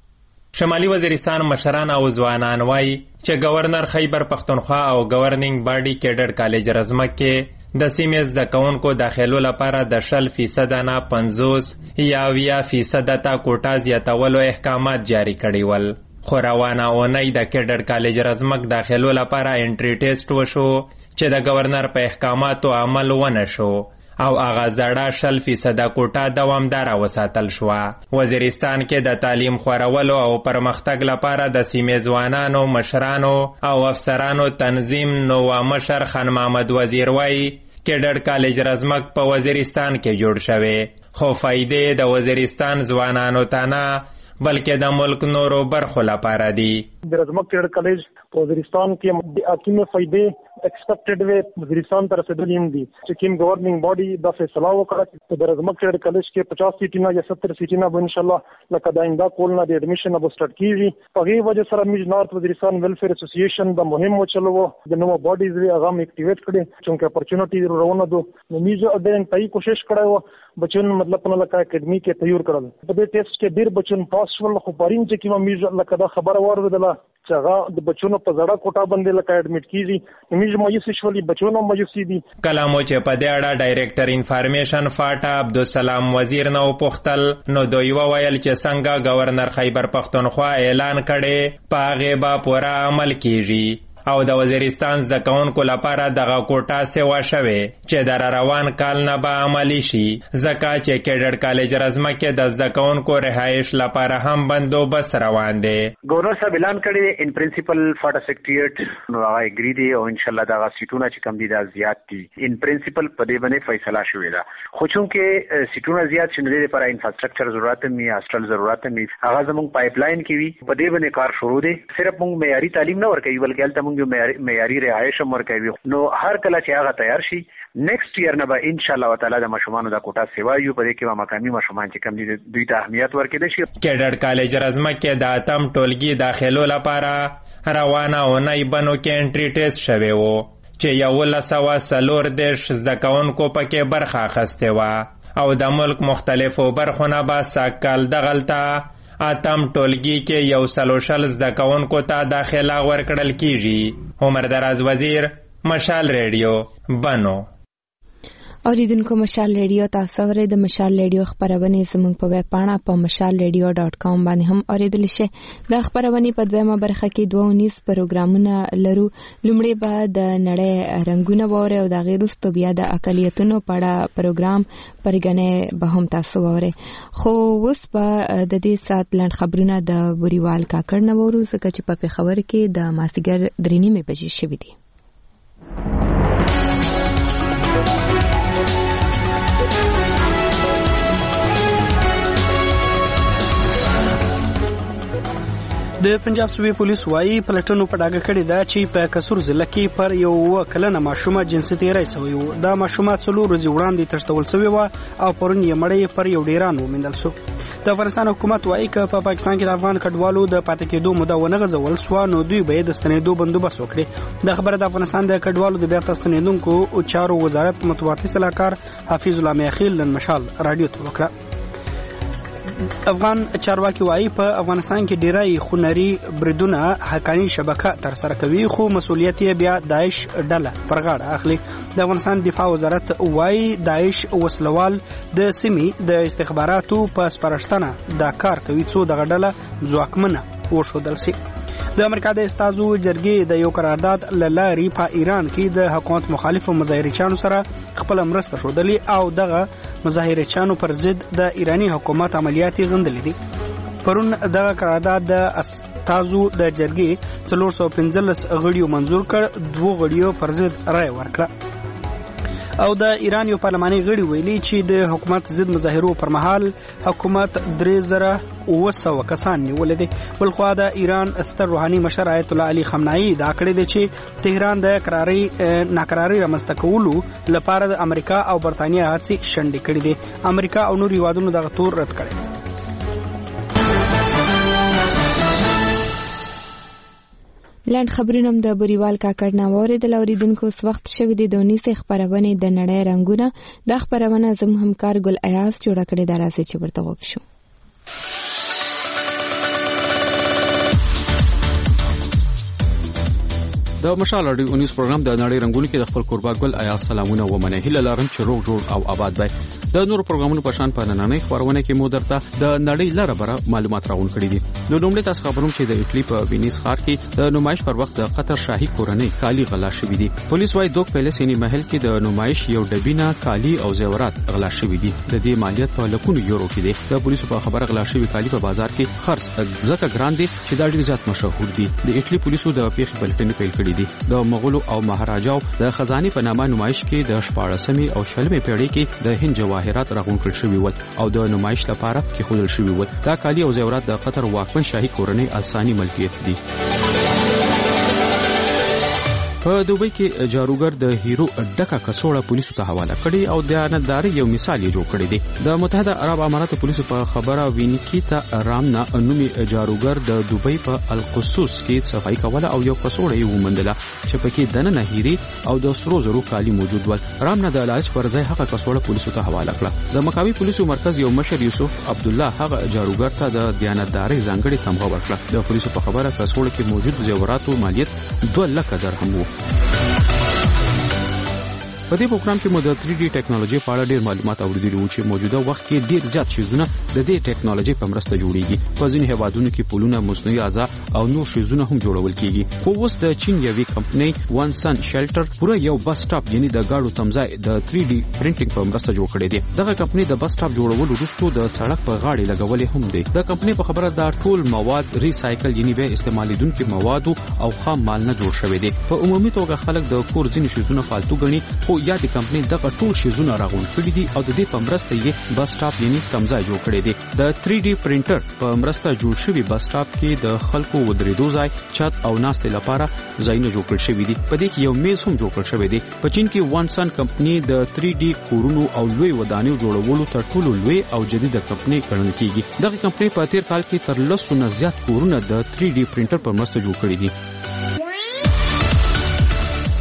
شمالي وزیرستان مشران او ځوانان وایي چې گورنر خیبر پختونخوا او گورننګ باډي کیډر کالج رزمک کې د سیمې زده کوونکو داخلو لپاره د 20% نه 50 یا 20% ته کوټه زیاتولو احکامات جاری کړي ول. خو روانه اونۍ د کیډر کالج رزمک داخلو لپاره انټری ټیسټ وشو چې د گورنر په احکاماتو عمل ونه شو او هغه زړه 20% کوټه دوامداره وساتل شوه. وزیرستان کې د تعلیم خورولو او پرمختګ لپاره د سیمې ځوانانو، مشرانو او افسرانو تنظیم نو مشر خان محمد وزیر وایي کیډر کالج رزمک په وزیرستان کې جوړ شوی، خو فائدې د وزیرستان ځوانانو ته نه بلکې د ملک نورو برخو لپاره دي. د رزمک کیډر کالج په وزیرستان کې د حکیمه فائدې ایکسپیکټډ وی وزیرستان تر رسیدلې دي چې کوم گورننګ باډي د فیصله وکړه چې د رزمک کیډر کالج کې 50 سیټونه یا 70 سیټونه به ان شاء الله لکه د آینده کولونه د اډمیشن به سٹارټ کیږي. په هغه وجه سره میج نارث وزیرستان ویلفیر اسوسییشن د مهم چلو د نو باډیز وی هغه ایکټیویټ کړي چې اپورچونټی روونه دو میج د انتای کوشش کړو بچون مطلب په لکه اکیډمي کې تیار کړل. په دې ټیسټ کې ډیر بچون پاس شول، خو پرین چې کیما میج لکه دا خبر اوریدله چې هغه د بچونو په زړه کوټه باندې لکه اډمیټ کیږي میج مایوس شولي بچونو مایوس دي. کلامو چې په دې اړه ډایریکټر انفارمیشن فاټا عبدالسلام وزیر نو پختل نو دوی وویل چې څنګه گورنر خیبر پختونخوا اعلان کړي په هغه به پوره عمل کیږي او د وزیرستان زده کوونکو لپاره دغه کوټه سیوا شوې چې در روان کال نه به عملی شي، ځکه چې کیډر کالج رزمک کې د زده کوونکو رهایش لپاره هم بندوبست روان دی. گورنر صاحب اعلان کړی ان پرنسپل فاټا سیکریټریټ نو هغه اګری دی او ان شاء الله دغه سیټونه چې کم دي دا زیات دي. ان پرنسپل په دې باندې فیصله شوې ده، خو چونکه سیټونه زیات شنه دي لپاره انفراستراکچر ضرورت می هاستل ضرورت می هغه زموږ پایپ لاین کې وي. په دې باندې کار شروع دی. صرف موږ معیاري تعلیم نه ورکوي بلکې هلته جو معیاري رهایش هم ورکوي. نو هر کله چې هغه تیار شي نیکسٹ ایئر نه به ان شاء الله تعالی د مشمانو د کوټه سیوا یو په دې کې به مقامی مشمان چې کم دي دوی ته اهمیت ورکړي شي. کیډر کالج رزمک کې د اتم ټولګي داخلو لپاره روانه اونۍ بنو کې انټری ټیسټ شوی وو چې 1140 زده کوونکو پکې برخه اخیستې وه او د ملک مختلفو برخو نه به سږکال دغلته اتم ټولګي کې 140 زده کوونکو ته داخله ورکړل کیږي. عمر دراز وزیر، مشال ریډیو، بنو. اوریدونکو مشال ریډیو تاسو ورې د مشال ریډیو خبرونه زموږ په ویب پاڼه په mashalradio.com باندې هم اوریدل شي. د خبرونه په دویمه برخه کې 219 پروګرامونه لرو. لومړی به د نړۍ رنگونه وره او د غیرستو بیا د اقلیتونو په اړه پروګرام پرګنې به هم تاسو وره. خو اوس په د دې سات لاند خبرونه د بوريوال کاکړ نه وورو څخه چې په خبر کې د ماسیګر 3:30 بجې شوې دي. د پنجاب صوبې پولیس وايي پلټنو په ډاګه کړې ده چې په کسور ضلع کې پر یو کلنه ماشومه جنسي تیری شوی و. دا ماشومه 4 ورځې وړاندې تښتول شوې و او پرون یې مړی پر یو ډیران وموندل شو. د افغانستان حکومت وايي چې په پاکستان کې د افغان کډوالو د پاتې کېدو موده ونه غځول شو نو دوی به د ستنېدو بندوبست وکړي. د خبره د افغانستان د کډوالو د بیرته ستنېدونکو چارو وزارت متواتي صلاحکار حفیظ الله میاخیل نن مشال رادیو ته وکړه. افغان چارواکي وايي په افغانستان کې ډیری خونري بریدونه حقاني شبکه تر سره کوي خو مسولیت یې بیا داعش ډله پر غاړه اخلي. د افغانستان دفاع وزارت وايي داعش وسلوال د سیمې د استخباراتو په سپارښتنه دا کار کوي څو دغه ډله ځواکمنه وښودل شي. د امریکا د استازو جرګې د یو قرارداد لاري په ایران کې د حکومت مخالفو مظاهرچیانو سره خپل مرسته شودلې او دغه مظاهرچیانو پر ضد د ایرانی حکومت عملیات غندلې دي. پرون دغه قرارداد د استازو د جرګې 415 غړیو منزور کړ، 2 غړیو پر ضد رائے ورکړه. او د ایران یو پارلماني غړي ویلي چې د حکومت ضد مظاهرو پر مهال حکومت 3900 کسان نیولې دي. بلخوا د ایران ستر روحاني مشر آیت الله علي خامنه‌ای دا کړی دی چې تهران د ناقراری رامنځته کولو لپاره د امریکا او برتانیا هڅې شنډې کړې دي. امریکا او نور هیوادونو دغه تور رد کړی. لاند خبرونه د بوريوال کاکړ نه اوریدل. اوریدونکو اوس وخت شوی دی د 19 خبرونه د نړۍ رنگونه. د خبرونه زموږ همکار ګل ایاز جوړ کړی دا راځي چې ورته وښیو. د مشال رادیو نیوز پروګرام د نړۍ رنگونه کې د خپل قربا ګل ایاز سلامونه و منه هله لرم چې روغ جوړ او آباد وي. د نور پروګرامونو په شان په نننۍ خبرونه کې مو درته د نړۍ لاره بره معلومات راغون کړي دي. نو لومړی تاسو خبروم چې د اټلی په وینیس ښار کې د نمایش پر وخت د قطر شاهي کورنۍ کالی غلا شوې دي. پولیس وايي دوک پیلس یې محل کې د نمایش یو ډبینه کالی او زیورات غلا شوې دي. د دې مالیت په لکونو یورو کې دي. د پولیسو په خبره غلا شوې کالی په بازار کې خرڅ ځکه ګران دي چې دا ډیر زیات مشهور دي. د اټلی پولیسو د پیښې بلټن پیل کړی دي. د مغولو او مهاراجاو د خزانه په نامه نمایش کې د 14مې او 16مې پیړۍ کې د هند جواهرات راغون کړل شوی و او د نمایش لپاره کې خودل شوی و. دا کالی او زیورات د قطر واکمن شاهي کورنۍ الثاني ملکیت دي. په دوبۍ کې جاروګر د هیرو ډکه کڅوړه پولیسو ته حواله کړي او د دیانتداري یو مثال یې جوړ کړی دی. د متحده عرب اماراتو پولیسو په خبره وینیکیتا رامنا نومي جاروګر د دوبۍ په القصص کې صفائی کوله او یو کڅوړه یې ومندله چې پکې دننه هیري او د سرو زرو کالی موجود ول. رامنا د علاج پر ځای هغه کڅوړه پولیسو ته حواله کړه. د مقامی پولیسو مرکز یو مشر یوسف عبد الله هغه جاروګر ته د دیانتداري ځانګړي تمغه ورکړه. د پولیسو په خبره کڅوړه کې موجود زیوراتو مالیت 2 لک درهم وو. په دې پروګرام کې مو د 3D ټیکنالوژي په اړه ډېر معلومات اوریدلي وو چې موجوده وخت کې ډېر زیات شیزونه د دې ټیکنالوژي په مرسته جوړیږي. په ځینې هیوادونو کې پولونه، مصنوعي اعضاء او نور شیزونه هم جوړول کیږي. خو اوس د چین یوې کمپنۍ وان سن شیلټر پوره یو بس سټاپ یعنی د گاډو تمځای د 3D پرینټینګ په مرسته جوړ کړی دی. دغه کمپنۍ د بس سټاپ جوړولو وروسته د سړک په غاړې لګولې هم دی. د کمپنۍ په خبره دا ټول مواد ریسایکل یعنی به استعمالیدونکو مواد او خام مال نه جوړ شوی دی. په عمومي توګه خلک د کور ځینې شیزونه فالتو غني خو یا د کمپنۍ د ټول شیزونه راغون کړی دي او د دې په مرسته یې بس سټاپ یعنی تمځای جوړ کړی دی. د 3D پرینټر په مرسته جوړ شوی بس سټاپ کې د خلکو ودرېدو ځای، چت او ناستې لپاره ځایونه جوړ کړل شوی دي. په دې کې یو میز هم جوړ کړل شوی دی. په چین کې وان سن کمپنۍ د 3D کورونو او لوی ودانیو جوړولو تر ټولو لوی او جديده کمپنۍ ګڼل کیږي. دغه کمپنۍ په تیر کال کې تر 100 نه زیات کورونه د 3D پرینټر په مرسته جوړ کړي دي.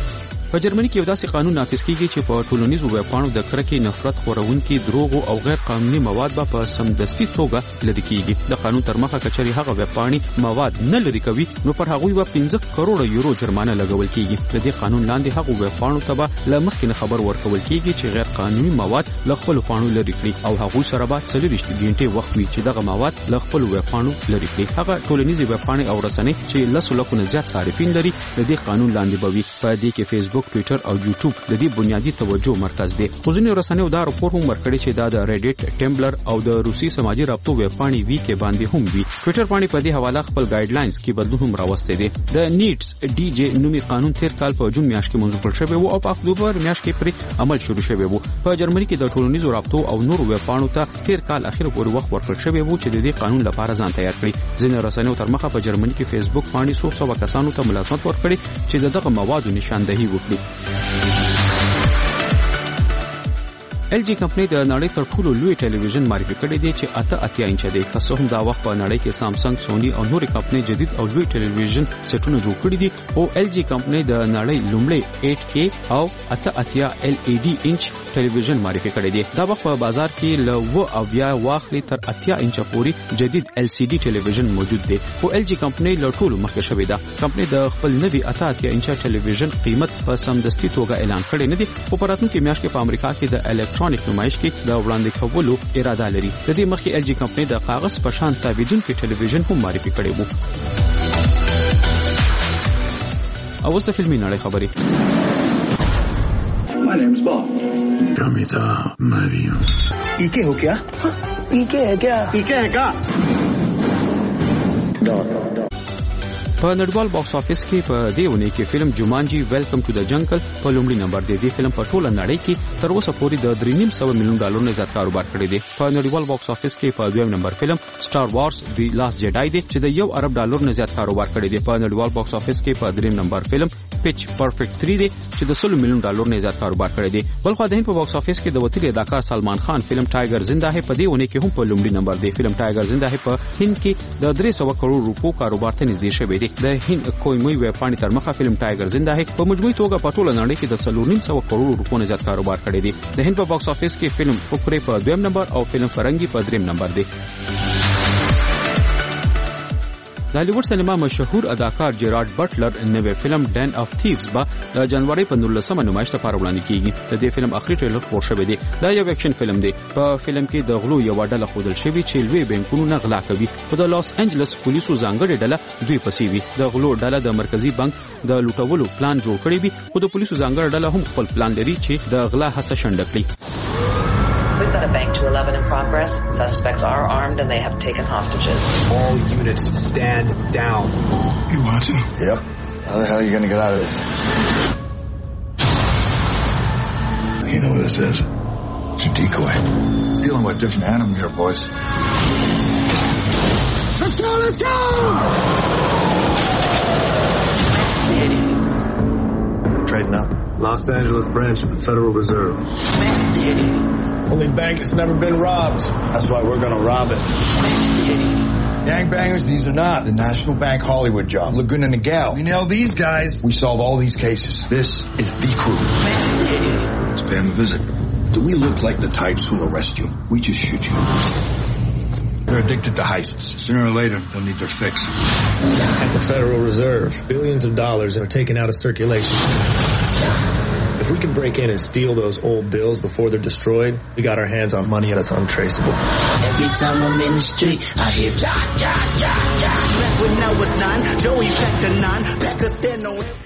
په جرمني کې یو داسې قانون نافذ کیږي چې په ټولنیزو ویبپاڼو د کرکې، نفرت خورونکي، دروغ او غیر قانوني مواد په سمدستي توګه لرې کیږي. د قانون تر مخه کچري هغه ویبپاڼې مواد نه لرې کوي نو پر هغوی به 15 کروڑ یورو جرمانه لګول کیږي. د دې قانون لاندې هغه ویبپاڼو ته به له مخکې خبر ورکول کیږي چې غیر قانوني مواد له خپل پاڼو لرې کړي او هغوی سره به 40 غنټې وخت وي چې دغه مواد له خپل ویبپاڼو لرې کړي. هغه ټولنیزې ویبپاڼې او رسنۍ چې 10 لکونه زیات صارفین لري د دې قانون لاندې به وي. په دې کې فیسبوک، ټوئیټر او یوټیوب د دې بنیادی توجه مرکز دی. خو ځینې رسنیو دا راپور هم ورکړی چې دا د ریډیټ، ټمبلر او د روسي سماجي رابطو ویبپاڼې وی کې باندې هم وي. ټوئیټر باندې په دې حواله خپل ګایډلاینز کې بدلون هم راوستي دي. د نیټس ډي جی نومي قانون تیر کال په جون میاشت کې منظور شوی و او په اکتوبر میاشت کې پرې عمل شروع شوی و. په جرمني کې د ټولنیزو رابطو او نورو ویبپاڼو ته تیر کال اخر پورې وخت ورکړل شوی و چې د دې قانون لپاره ځان تیار کړي. ځینې رسنیو تر مخه په جرمني کې فیسبوک باندې 100 کسانو ته ملازمت ورکړي چې دغه موادو نشاندهي وکړي. ال جی کمپنۍ د نړۍ تر ټولو لوی ټلویزیون معرفي کړی دی چې 88 انچ دی. که څه هم دا وخت په نړۍ کې سامسنګ، سونی او نورې کمپنۍ جدید او لوی ټلویزیون سیټونه جوړ کړي دي او ال جی کمپنۍ د نړۍ لومړی 8K او 88 LED انچ ټلویزیون معرفي کړی دی. دا وخت په بازار کې له 20 واخلي تر 80 انچ پورې جدید LCD ټلویزیون موجود دی او ال جی کمپنۍ له ټولو مخکې شوې ده. کمپنۍ د خپل نوي 88 انچ ټلویزیون قیمت په سمدستي توګه اعلان کړی نه دی او په راتلونکي میاشت کې په امریکا کې د الکترونیک نمایش کې د وړاندې کولو اراده لري. د دې مخکې ال جی کمپنۍ د کاغذ په شان تاویدونکي ټلویزیون هم معرفي کړی و. او اوس د فلمي نړۍ خبرې. My name is Bob. Kamita Mariam. पीके हो क्या? पीके है क्या? पीके है क्या? په نړیوال باکس افیس کې په دې ونې کې فلم جومانجی ویلکم ټو د جنگل په لومړي نمبر دی. دې فلم په ټوله نړۍ کې تر اوسه پورې د 3.5 ملیون ډالر نه زیات کاروبار کړی دی. په نړیوال باکس افیس کې په دویم نمبر فلم سٹار وارز دی لاست جیډای دی چې د 1 ارب ډالر نه زیات کاروبار کړی دی. په نړیوال باکس افیس کې په دریم نمبر فلم پیچ پرفیکټ 3 دی چې د 100 ملیون ډالر نه زیات کاروبار کړی دی. بلخو د هند په باکس افیس کې د وتیری اداکار سلمان خان فلم ټایګر زنده ہے په دې ونې کې هم په لومړي نمبر دی. فلم ټایګر زنده ہے په هند کې د 300 کروڑ روپو کاروبار ته نږدې شوی دی. د هند کویموي ویبپاڼې تر مخه فلم ټایګر زنده ہے په مجموعي توګه په ټوله نړۍ کې د 4.5 کروڑ روپو نه زیات کاروبار کړی دی. د هند په باکس افیس کې فلم فکرې په دویم نمبر او فلم فرنګي په دریم نمبر دی. د هالیوډ سینما مشهور اداکار جیرارډ بټلر نوې فلم ډن اف تھیوز به د جنوري په 19 نمایش لپاره وړاندې کیږي. د دې فلم اخري ټریلر خپور شوی دی. دا یو اکشن فلم دی. په فلم کې د غلو یو ډله خودل شوی چې لوی بانکونو نه غلا کوي. په د لاس انجلس پولیسو ځانګړې ډله دوی پسې وي. د غلو ډله د مرکزی بانک د لوټولو پلان جوړ کړی وي او د پولیسو ځانګړې ډله هم خپل پلان لري چې د غلا هڅه شنډه کړي. We've got a bank to 11 in progress. Suspects are armed and they have taken hostages. All units stand down. You want to? Yep. How the hell are you going to get out of this? You know what this is? It's a decoy. Dealing with a different animal here, boys. Let's go! Let's go! Trading up. Los Angeles branch of the Federal Reserve. Only bank that's never been robbed. That's why we're gonna rob it. Gangbangers, these are not the National Bank Hollywood job. Laguna Niguel. We nail these guys, we solve all these cases. This is the crew. Let's pay him a visit. Do we look like the types who'll arrest you? We just shoot you. They're addicted to heists. Sooner or later, they'll need their fix. At the Federal Reserve, billions of dollars are taken out of circulation. If we can break in and steal those old bills before they're destroyed, we got our hands on money that's untraceable. Every time I'm in the street, I hear ja, ja, ja, ja. Back when I was 9, Joey back to 9, back to stand on it.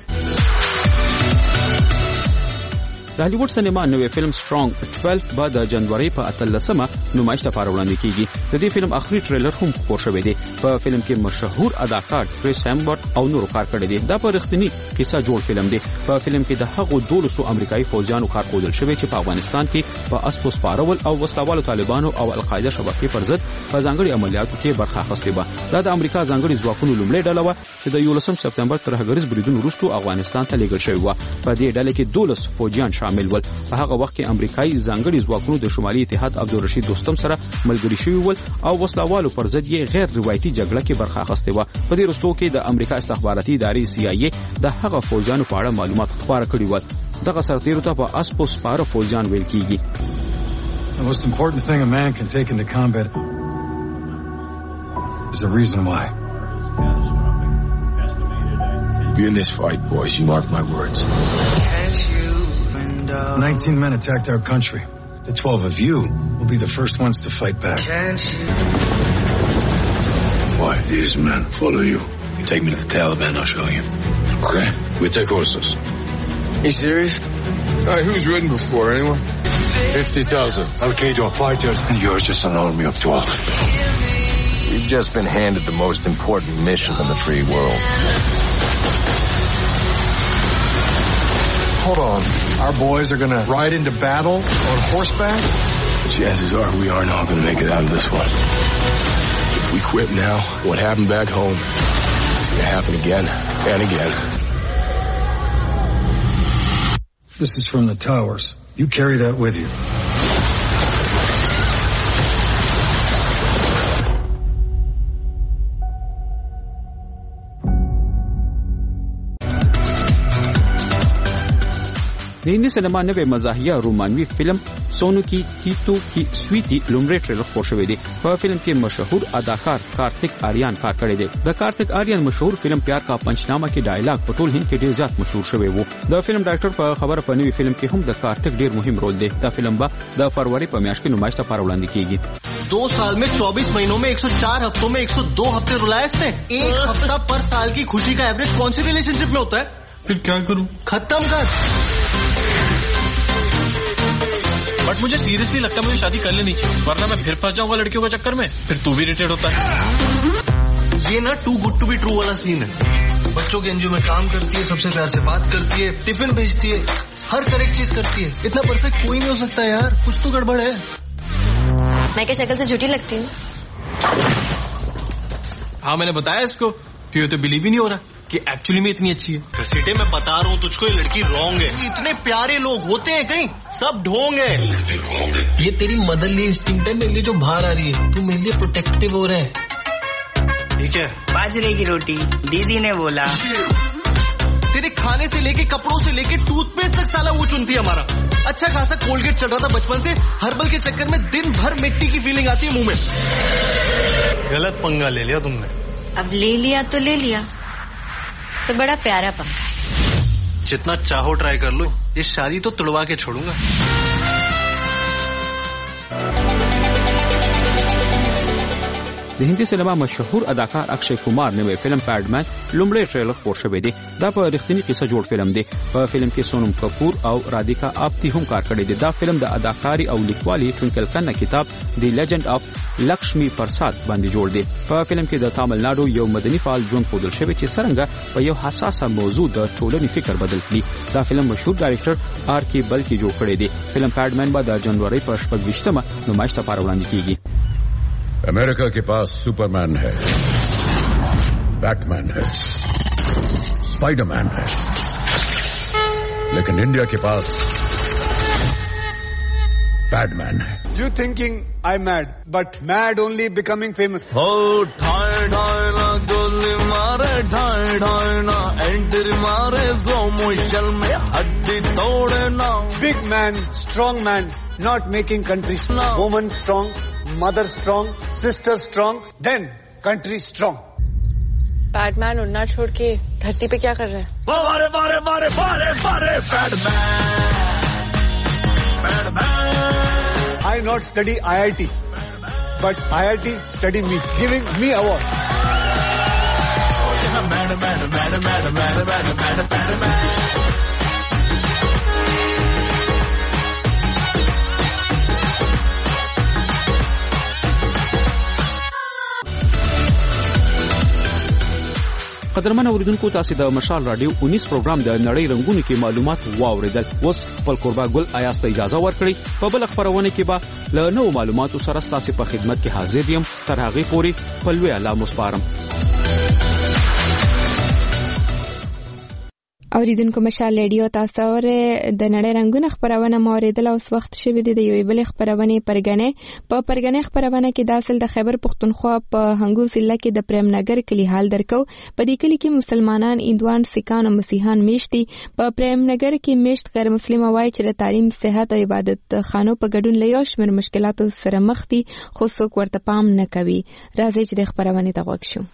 د هالیوډ سینما نوې فلم سترونګ 12 به د جنوري په 18 نمایش لپاره وړاندې کیږي. د دې فلم اخري ټریلر هم خپور شوی دی. په فلم کې مشهور اداکار کریس هیمسورث او نورو کار کړی دی. دا په رښتینی کیسه جوړ فلم دی. په فلم کې د هغو 200 امریکایي فوجیانو کار کول شوی چې په افغانستان کې په اسپو سپارول او وسلوالو طالبانو او القاعده شبکې پر ضد په ځانګړي عملیاتو کې برخه اخیستې و. دا د امریکا ځانګړي ځواکونو لومړی ډله و چې د 11 سپتمبر ترهګریز بریدونو وروسته افغانستان ته لیږل شوی و. په دې ډله کې 12 فوجیان شامل شامل ول. په هغه وخت کې امریکایي ځانګړي ځواکونو د شمالي اتحاد عبدالرشید دوستم سره ملګري شوي ول او وسلوالو پر ضد یې غیر روایتي جګړه کې برخه اخیستې وه. په دې وروستو کې د امریکا استخباراتي ادارې CIA د هغه فوجانو په اړه معلومات خپاره کړي ول. دغه سرتیرو ته په اسپو سپاره فوجان ویل کیږي. The most important thing a man can take into combat is a reason why. Be in this fight, boys. You mark my words. 19 men attacked our country. The 12 of you will be the first ones to fight back. Why these men follow you? You take me to the Taliban, I'll show you. Okay? We take horses. You serious? Alright, who's ridden before, anyone? 50,000. Al-Qaeda fighters. And you're just an army of 12. We've just been handed the most important mission in the free world. Hold on. Our boys are gonna ride into battle on horseback? The chances are we are not gonna make it out of this one. If we quit now, what happened back home is gonna happen again and again. This is from the towers. You carry that with you. د هندي سینما نوې مزاحیه رومانوي فلم سونو کی تیتو کی سویټي لومړی ټریلر خپور شوی دی. په فلم کې مشهور اداکار کارتیک آریان کار کړی دی. د کارتیک آریان مشهور فلم پیار کا پنچنامه کې ډایلاګ په ټول هند کې ډیر زیات مشهور شوی وو. د فلم ډایرکټر په خبره په نوې فلم کې هم د کارتیک ډیر مهم رول دی. دا فلم به د فروری په میاشت کې نمایش ته وړاندې کیږي. 2 साल में 24 महीनों में 104 हफ्तों में 102 हफ्ते रुलाए इसने. एक हफ्ता पर साल की खुशी का एवरेज कौन सी रिलेशनशिप में होता है? फिर क्या करूं? खत्म कर. बट मुझे सीरियसली लगता है मुझे शादी कर लेनी चाहिए, वरना मैं फिर फंस जाऊंगा लड़कियों के चक्कर में. फिर तू भी इरिटेट होता है. ये ना too good to be true वाला सीन है. बच्चों के एनजीओ में काम करती है, सबसे प्यार से बात करती है, टिफिन भेजती है, हर करेक्ट चीज करती है. इतना परफेक्ट कोई नहीं हो सकता यार, कुछ तो गड़बड़ है. मैं क्या शक्ल से झूठी लगती हूँ? हाँ मैंने बताया इसको, तो ये तो बिलीव ही नहीं हो रहा कि एक्चुअली में इतनी अच्छी है. घसीटे मैं बता रहा हूँ तुझको, ये लड़की रॉन्ग है. इतने प्यारे लोग होते हैं कहीं, सब ढोंग है. ये तेरी मदरली इंस्टिंक्ट है मेरे लिए जो बाहर आ रही है. तू मेरे लिए प्रोटेक्टिव हो रहा है. ठीक है. बाजरे की रोटी दीदी ने बोला. तेरे खाने से लेके कपड़ों से लेके टूथपेस्ट तक साला वो चुनती है हमारा. अच्छा खासा कोलगेट चल रहा था बचपन से, हर्बल के चक्कर में दिन भर मिट्टी की फीलिंग आती है मुंह में. गलत पंगा ले लिया तुमने. अब ले लिया तो ले लिया, तो बड़ा प्यारा पंगा. जितना चाहो ट्राई कर लो, ये शादी तो तुड़वा के छोड़ूंगा. د هندي سینما مشهور اداکار اکشي کمار نوې فلم پیډمن لومړی ټریلر خپور شوی دی. دا په رښتینی قصه جوړ فلم دی. په فلم کې سونم کپور او رادیکا آپتی هم کار کړی دی. دا فلم د اداکاری او لیکوالي ټوینکل کھنہ کتاب دی لیجند اف لکشمی پرساد باندې جوړ دی. په فلم کې د تامل ناډو یو مدني فعال ژوند ښودل شوی چې څرنګه په یو حساسه موضوع د ټولنې فکر بدل کړي. دا فلم مشهور ډایرکټر آر کے بلکی جوړ کړی دی. فلم پیډمن به د جنوري په 28مه نمایش ته وړاندې کیږي. अमेरिका के पास सुपरमैन है, बैटमैन है, स्पाइडरमैन है, लेकिन इंडिया के पास पैडमैन है. You thinking I'm mad, but mad only becoming famous. Oh, ढाई ढाई ना गोली मारे, ढाई ढाई ना एंट्री मारे, slow motion में हड्डी तोड़े ना. Big man, strong man, not making country strong. Woman strong, mother strong, sister strong, then country strong. Batman उड़ना छोड़ के धरती पे क्या कर रहे हैं? बारे बारे बारे बारे बारे Batman. I not study IIT, but IIT study me, giving me award. قدرمن اوریدونکو تاسو د مشال رادیو 19 پروګرام د نړۍ رنگونو کې معلومات واوریدل. اوس خپل قربا ګل آیاس ته اجازه ورکړئ. په بل خبرونه کې به له نوو معلوماتو سره تاسو په خدمت کې حاضر یم. تر هغه پورې خپل وی الله مسپارم. اوریدونکو مشال ریډیو تاسو اوره د نړۍ رنگونه خبرونه موریدل اوس وخت شوه د یوې بل خبرونه پرګنې خبرونه کې د اصل د خیبر پختونخوا په هنګو ضلع کې د پریم نګر کلی حال درکو په دې کلی کې مسلمانان اندوان سکان او مسیحان میشتي په پریم نګر کې میشت غیر مسلمان وای چې د تعلیم صحت او عبادت خانو په ګډون له یو شمېر مشکلاتو سره مخ دي خو څوک ورته پام نه کوي. راځي چې د خبرونه ته غوږ شو.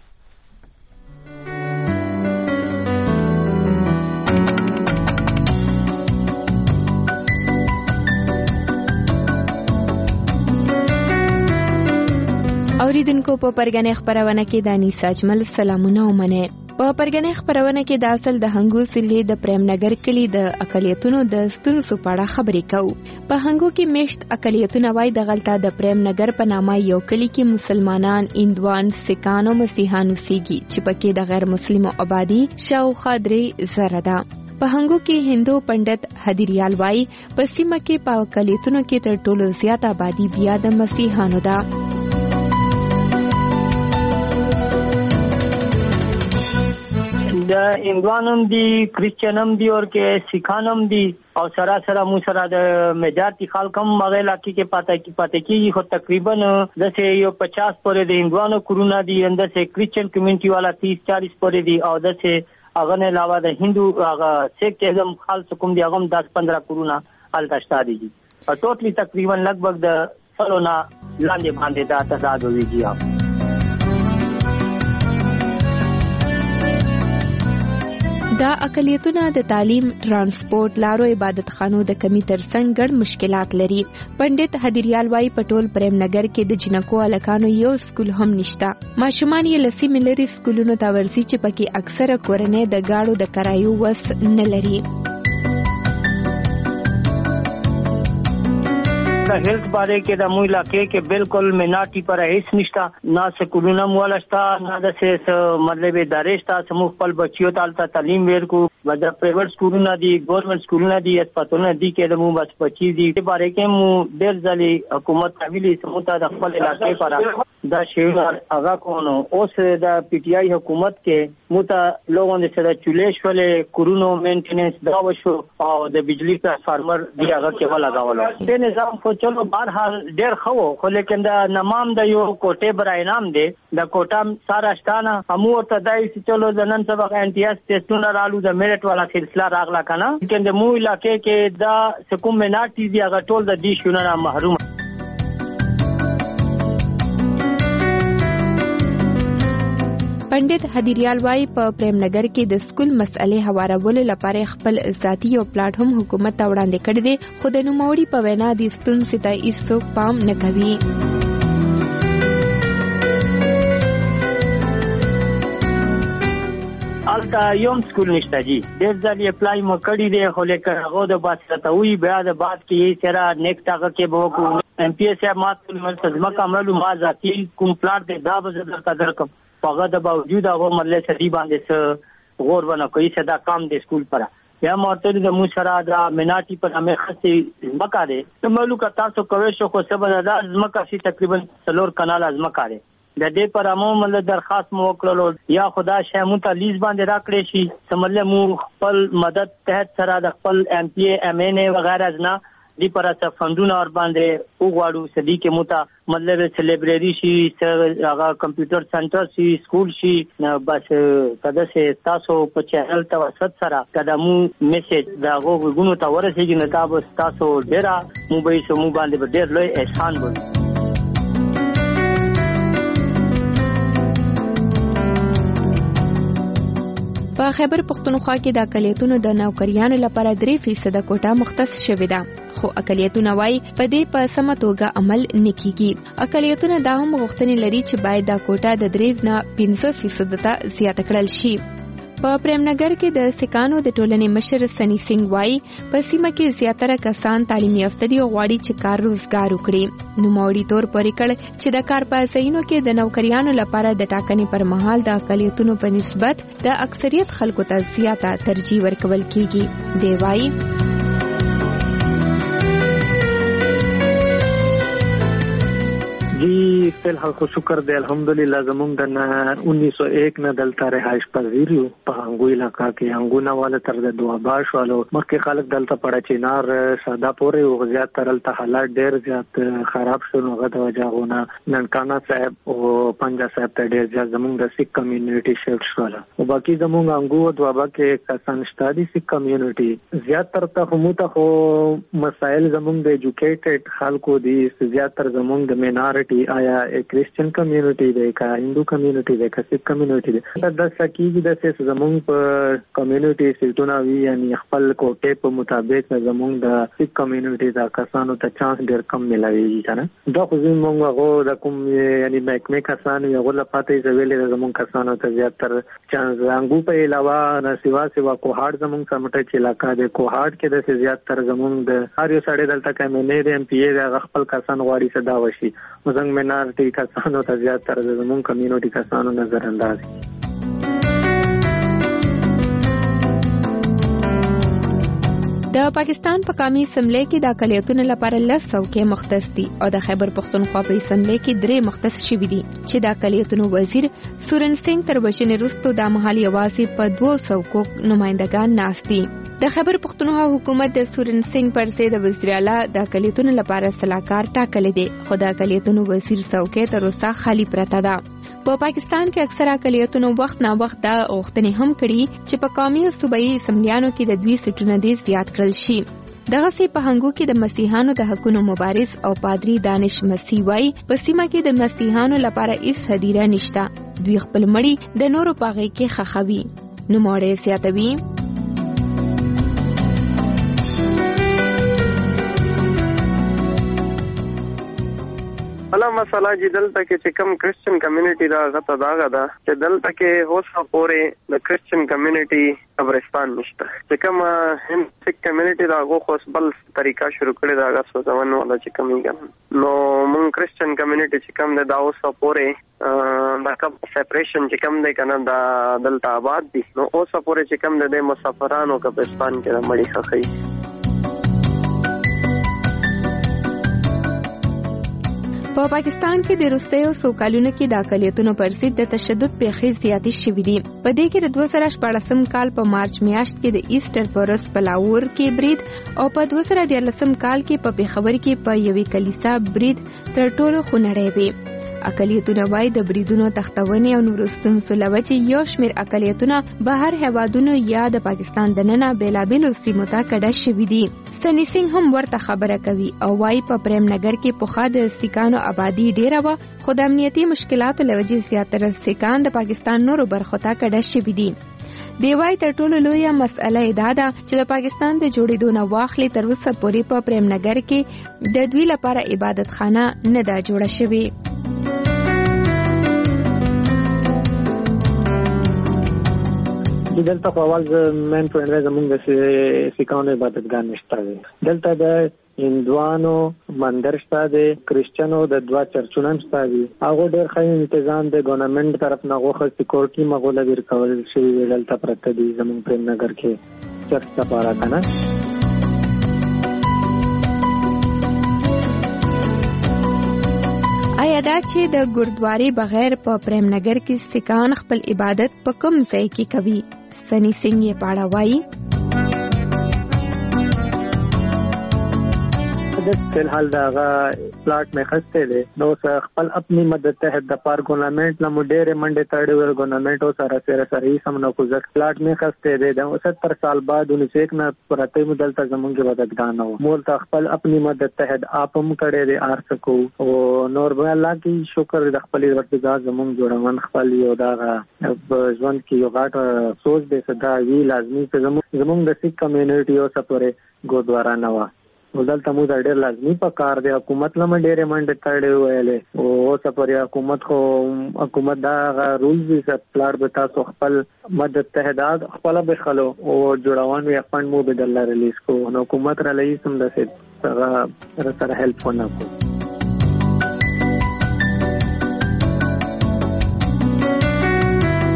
اوریدونکو په پرګنې خبرونه کې د انیسا اجمل سلامونه ومنه. په پرګنې خبرونه کې د اصل د هنګو ضلع د پریم نګر کلی د اقلیتونو د ستونزو په اړه خبرې کوو. په هنګو کې میشت اقلیتونه وای د غلطه د پریم نګر په نامه یو کلی کې مسلمانان اندوان سکان او مسیحان اوسېږي چې پکې د غیر مسلمو آبادی شاوخوا 3,000 ده. په هنګو کې هندو پندت هدیریال وای په سیمه کې په اقلیتونو کې تر ټولو زیات آبادی بیا د مسیحانو ده. د هندوانم دي کریسچنم دي اور کې سکھانم دي او سره مو سره د میجارتي خلکم مغه علاقې کې پاتې کیږي خو تقریبا د یو 50 پورې د هندوانو کرونا دي اندر سے کریسچن کمیونټي والا 30-40 پورې دي او د سے هغه نه علاوه د هندو هغه سیک اعظم خالص کوم دي هغه 10-15 کرونا الټا دي او ټوټلی تقریبا لګبګ د سلونا لاندې باندې دا تعداد ویږي. دا اقلیتونه د تعلیم، ترانسپورت، لارو، عبادت خانو د کمی ترڅنګ ګډ مشکلات لري. پندت هدیریال وای پټول پریم نګر کې د جنکو الکانو یو سکول هم نشتا. ماشومان یې لسی ملري سکولونو ته ورسي چې پکې اکثره کورنۍ د گاړو د کرایو وس نه لري. Health बारे के द मु इलाके के बिल्कुल मिनाटी पर हेस निष्ठा ना स्कूलना मुआलस्ता ना दसे मतलब दारेस्ता समूह पल बच्चियों तालता तालीम वेर को वदा प्राइवेट स्कूलना दी गवर्नमेंट स्कूलना दी अस्पतालना दी के द मु बस बच्ची दी के बारे के मु देर जाली हुकूमत काबिली समूता द पल इलाके पर द शेवर आगा कोनो ओस द पीटीआई हुकूमत के मुता लोगों ने से चुलेश वाले कुरुनो मेंटेनेंस दावशो और द बिजली ट्रांसफार्मर दी आगा के वाला गावलो ते निजाम को चलो बहरहाल ډېر خو خو لیکن دا نمام د یو کوټه برای نام دی د کوټه سارا شتانه همو ته دای چې چلو د نن سبق انټیاس ټیسټونه رالو د میرټ والا سلسله راغلا کنه لیکن د مو علاقې کې دا سکوم مناټي دی هغه ټول د دې شونه محروم. پندت هدیریال وای په پریم نګر کې د سکول مسئله هوارولو لپاره خپل ذاتی او پلاټ هم حکومت ته وړاندې کړی دی خو د نوموړي په وینا د ستونزې ته هیڅوک پام نه کوي. التا یوم سکول نشته جی ډېر ځلې اپلای مکړی دی خو لیکن هغه د باسته وی بیا د بعد کې سره نیکټ هغه کې به کو ایم پی ایس ماته ملتزمه کاملو ما ذاتی کوم پلاټ دی دا به در قدر کوم هغه د باوجود هغه مله سړي باندې غور ونه کوي چې دا کام د سکول پر یا مرتد د مو سره دا مناټي پر امه خسي مکا دي ته ملوک تاسو کوي شو خو سبا دا مکا سي تقریبا 3 کنال از مکا دي د دې پر عموما درخواست مو وکړلو یا خدا شامو ته لیز باندې راکړې شي سمله مو خپل مدد تحت سره د خپل ایم پی ایم ان ای وغیرہ نه دی پر څه فندونه اور باندې وګواړو سدي کې موتا مطلب سلیبرری شي هغه کمپیوټر سنټر شي سکول شي بس کده سه تاسو په چینل توسط سره کده مو میسج دا غوږونو ته ورسېږي نو تاسو ډیره مو به سمو باندې ډیر لوی احسان وي. په خیبر پختونخوا کې د اقلیتونو د نوکریانو لپاره 3% کوټه مختص شوې ده خو اقلیتونه وایي په دې په سمه توګه عمل نه کیږي. اقلیتونه دا هم غوښتنې لري چې باید دا کوټه د 3 نه 15% ته زیاته کړل شي. په پریم نګر کې د سکانو د ټولنې مشر سنی سنگ وایي په سیمه کې زیاتره کسان تعلیم یافته دي او غواړي چې کار روزګار وکړي. نوموړي تور پورې کړ چې د کار په ځایونو کې د نوکریانو لپاره د ټاکنې پر مهال د اقلیتونو په نسبت د اکثریت خلکو ته زیاته ترجیح ورکول کیږي. دی وایي जी فلحال خو شکر دی الحمدلله زمونږ د 1901 نه دلته رهایش پذیر یو په انګو علاقہ کې انګونه والا تر د دوابا شوالو مخکې خلک دلته پړه چینار ساده پورې او زیات ترلته حالات ډېر زیات خراب شو نو غته وجاغونه ننکانا صاحب او پنجا صاحب ته ډېر زیات زمونږ د سیک کمیونټي شفټ شواله او باقي زمونږ انګو او دوابا کې کسان شتادي سیک کمیونټي زیات تر ته هموته خو مسائل زمونږ د ایجوکیټډ خلکو دي زیات تر زمونږ د مینارټي آیا کرسچن کمیونټي دی کا هندو کمیونټي دی کا سیک کمیونټي دی د سکیږي د څه زمونږ په کمیونټي سیټونه وی یعنی خپل کوټه په مطابق زمونږ د سیک کمیونټي دا کسانو ته چانس ډیر کم ملایي کنه دا خو زمونږ غو د کوم یعنی محکمه کسان یو غل پاتې زویلې زمونږ کسانو ته زیات تر چانس انګو په علاوه نه سیوا کوهاټ زمونږ سمټه چې علاقہ د کوهاټ کې د زیات تر زمونږ د هر یو سړی دلته کمنې د ام پی ای د خپل کسان غواړي صدا وشي زمونږ مینارټي کسانو ته زیات تر زمونږ کمیونټي کسانو نظر انداز د پاکستان په قومي اسمبلی کې د اقلیتونو لپاره 10 څوکۍ مختص دي او د خیبر پختونخوا په اسمبلی کې 3 مختص شوي دي چې د اقلیتونو وزیر سورن سنگ تر بشنې وروسته د محلي یوازې په 2 څوکو نمائندگان ناست دي د خیبر پختونخوا حکومت د سورن سنگ پر ضد د وزیر اعلی د اقلیتونو لپاره صلاحکار ټاکلې دي خو د اقلیتونو وزیر څوکۍ تر اوسه خالی پرته ده په پاکستان کې اکثره اقلیتونو وخت نا وخت دا غوښتنې هم کړي چې په قومي او صوبایي اسمبلیانو کې د دوی سیټونه دې زیات کړل شي دغه سي په هنګو کې د مسیحانو د حقوقو مبارز او پادری دانش مسیح وای په سیمه کې د مسیحانو لپاره هیڅ هدیره نشته دوی خپل مړی د نورو پاغې کې خخوي نو مورې سیاتوي الا مسله چې دلته کې چې کم کرسچن کمیونټي دا غته داغه ده چې دلته کې هوسه پورې د کرسچن کمیونټي قبرستان نشته چې کم هم سیک کمیونټي دا غو خو بل طریقه شروع کړی دا غو ځوان ولا چې کمیږي نو مون کرسچن کمیونټي چې کم د هوسه پورې دا کم سپریشن چې کم دی کنه دا دلته آباد دي نو هوسه پورې چې کم د مسافرانو قبرستان کې مړی خخي په پاکستان کې د روستیو سوکالونو کې د اقلیتونو پر ضد د تشدد پیښې زیاتې شوې دي په دې کې د 2014 کال په مارچ میاشت کې د ایسټر پرس په لاهور کې برید او په 2013 کال کې په پیښور کې په یوې کلیسا برید تر ټولو خونړی وي اقلیتونه وای د بریدونو تختونې او نورستون سلوچي یو شمیر اقلیتونه بهر هوادونو یا د پاکستان د ننه بیلابیلو سیمو ته کډه شوي دي سنی سنگ هم ورته خبره کوي او وای په پریم نګر کې پوخا د سیکانو آبادی ډیره و خو د امنیتي مشکلاتو لوجې زیاتره سیکان د پاکستان نورو برخو ته کډه شوي دي دی وای تر ټولو لویه مسئله دا ده چې د پاکستان د جوړېدو نه واخلي تر اوسه پورې په پریم نګر کې د دوی لپاره عبادت خانه نه ده جوړه شوې دلته په اول مین پوینټ زمونږ د سیکانو عبادتګاه نشته دی دلته د هندوانو مندر شته دی کرسچنو د 2 چرچونه شته دي هغه ډېر ښه تنظیم د ګورنمنت طرف نه غوښه سکیورټي مغول ورکول شوی دلته پرته دي زمونږ په نګر کې چرچ لپاره کنه آیا دا چې د ګوردواري بغیر په پریم نګر کې سیکان خپل عبادت په کوم ځای کې کوي سنی سنگ یې پاړه وایي فلحال داغه پلاٹ میں خسته دي نو خپل خپل مدد ته د پار ګورنمنت له مډېره منډه تاړي ور ګورنمنت او سره یې سم نو کوزک پلاٹ میں خسته دي د 70 سال بعد 19 نه پرته مدل ته زمونږه بدګدان نو مول ته خپل خپل مدد ته اپم کړي دي ارسکو او نور به الله کی شکر د خپل ورتګار زمونږ جوړون خپل یو داغه ځوان کی یو غاټ سوچ دې صدا وی لازمي ته زمونږ د سیک کمیونټي او سپوره ګوردوارا نوا ودلته مو ډېر لازمي پکار دی حکومت لمه ډېر منډه تړې ویلې او سپوریا حکومت دا رولز دي پلاټ به تاسو خپل مدد تهداد خپل به خلو او جوړوان وي فند مو بدل ریلیز کو نو حکومت را لې سم د سره هیلپ ونه کو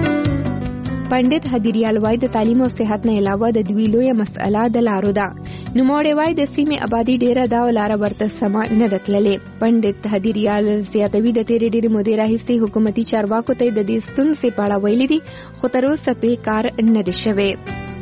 پندت هدیریال وای د تعلیم او صحت نه علاوه د دوی لویه مسأله د لارو ده نوموړی وایي د سیمې آبادي ډیره دا ولاره ورته سمه نه ده تللې. پنډت هدیریال زیاتوي د تیرې ډېرې مودې راهیسې حکومتي چارواکو ته د دې ستونزې په اړه ویلي دي، خو تر اوسه پې کار نه دی شوی.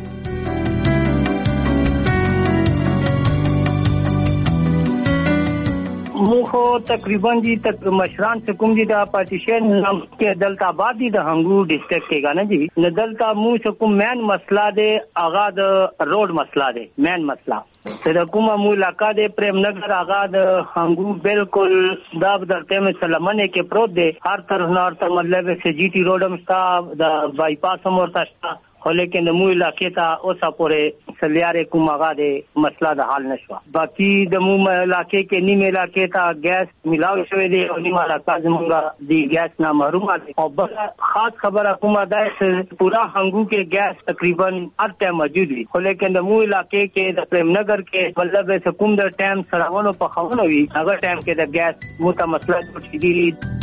مخو تقریبا جی تک مشران سے کوم جی دا پارٹیشن نام کے دلتا آباد دی د هنګو ډسټرکټ کې غاڼه جی نه دلتا مو سے کوم مین مسله دی اغا د روډ مسله دی مین مسله سره کومه مو علاقہ دی پریم نگر اغا د هنګو بالکل دا درته میں سلمنے کې پروت دی هر طرف نار ته مطلب سے جی ٹی روډ مستا د بائی پاس هم ورته خو لیکن د مو علاقې ته اوسه پورې سلیارې کوم هغه د مسله د حل نشوه. باقي د مو علاقې کې نیم علاقې ته ګیس ملاو شوی دی او نیم علاقه زمونږ د ګیس نه محروم دي. او بل خاص خبره کومه ده چې پورا هنګو کې ګیس تقریبا هر ټایم موجود وي، خو لیکن د مو علاقې کې د پریم نگر کې مطلب چې کوم د ټایم سراغونو په خونه وي هغه ټایم کې د ګیس مو ته مسله جوړ شي.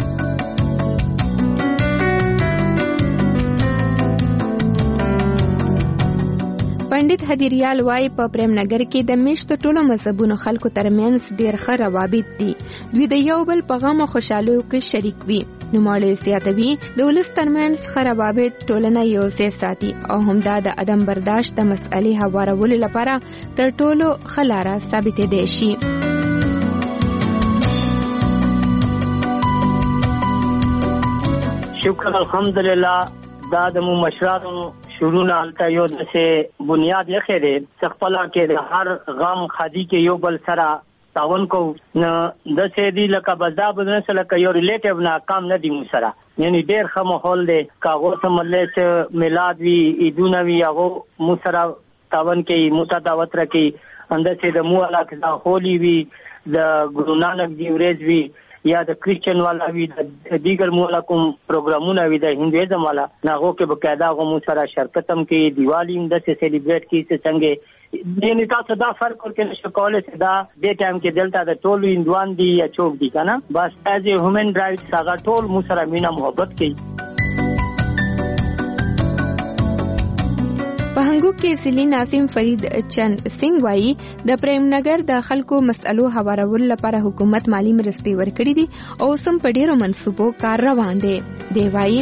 پنډت هدیریال وایي په پریم نگر کې د میشتو ټولو مذهبونو خلکو ترمنځ ډېر ښه روابط دي. دوی د یو بل په غم او خوشحالیو کې شریک وي. نوموړی زیاتوي د ولس ترمنځ ښه روابط ټولنه یو ځای ساتي او همدا د عدم برداشت د مسئلې هوارولو لپاره تر ټولو ښه لاره ثابتېدی شي. شکر الحمدلله دا د مو مشرانو شروع حالته یو دسه بنیاد یې خېره خپل کې د هر غم خادي کې یو بل سره تعاون کو نه د سې دی لکه بزدا بدن سره لکه یو ریلیټیو ناکام نه دی مو سره یعنی ډېر ښه ماحول دی. کاغو سملې چې میلاد وی عیدونه وی هغه مو سره تعاون کې متداوت راکې اند سې د مو علاقه د هولي وی د ګورو نانک دی ورځ وی یا د کرسچن والا وی د دیگر مولا کوم پروګرامونه وی د هندویزم والا ناغو کې بقاعده غو سره شرکت هم کې دیوالی هم د سیلیبریټ کی څنګه دې تاسو دا فرق ورکړئ چې کولای شي دا د ټایم کې دلته د ټولو هندوان دي یا چوک دي کنه بس ایز ا هیومن رائټس هغه ټول مو سره مینا محبت کوي. په هنګو کې سلی ناظم فرید چند سنگ وایي د پریم نگر د خلکو مسئلو هوارولو لپاره حکومت مالی مرستې ورکړي دي او سم په ډیرو منصوبو کار روان دی. دی وایي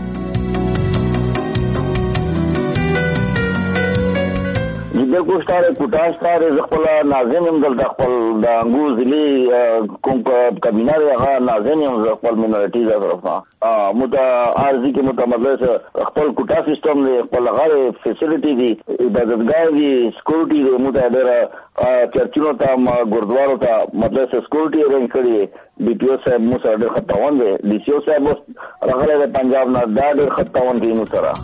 بالکل ستاره کوټاس ستاره خپل ناظم هم د خپل د انګور ضلع کوم کابینه هغه ناظم هم خپل مینورټي طرفه مت ارزي کې متمدد خپل کوټا سیستم دی خپل هغه فیسیلیټي دی عبادتګاه دی سکیورټي دی متعدد چرچونو ته ګردوارو ته مطلب سکیورټي ارینج کړی ډي پی او صاحب مو سره ډېر خطاون دی ډي سی او صاحب راغلی د پنجاب نه دا ډېر خطاون دی مو سره.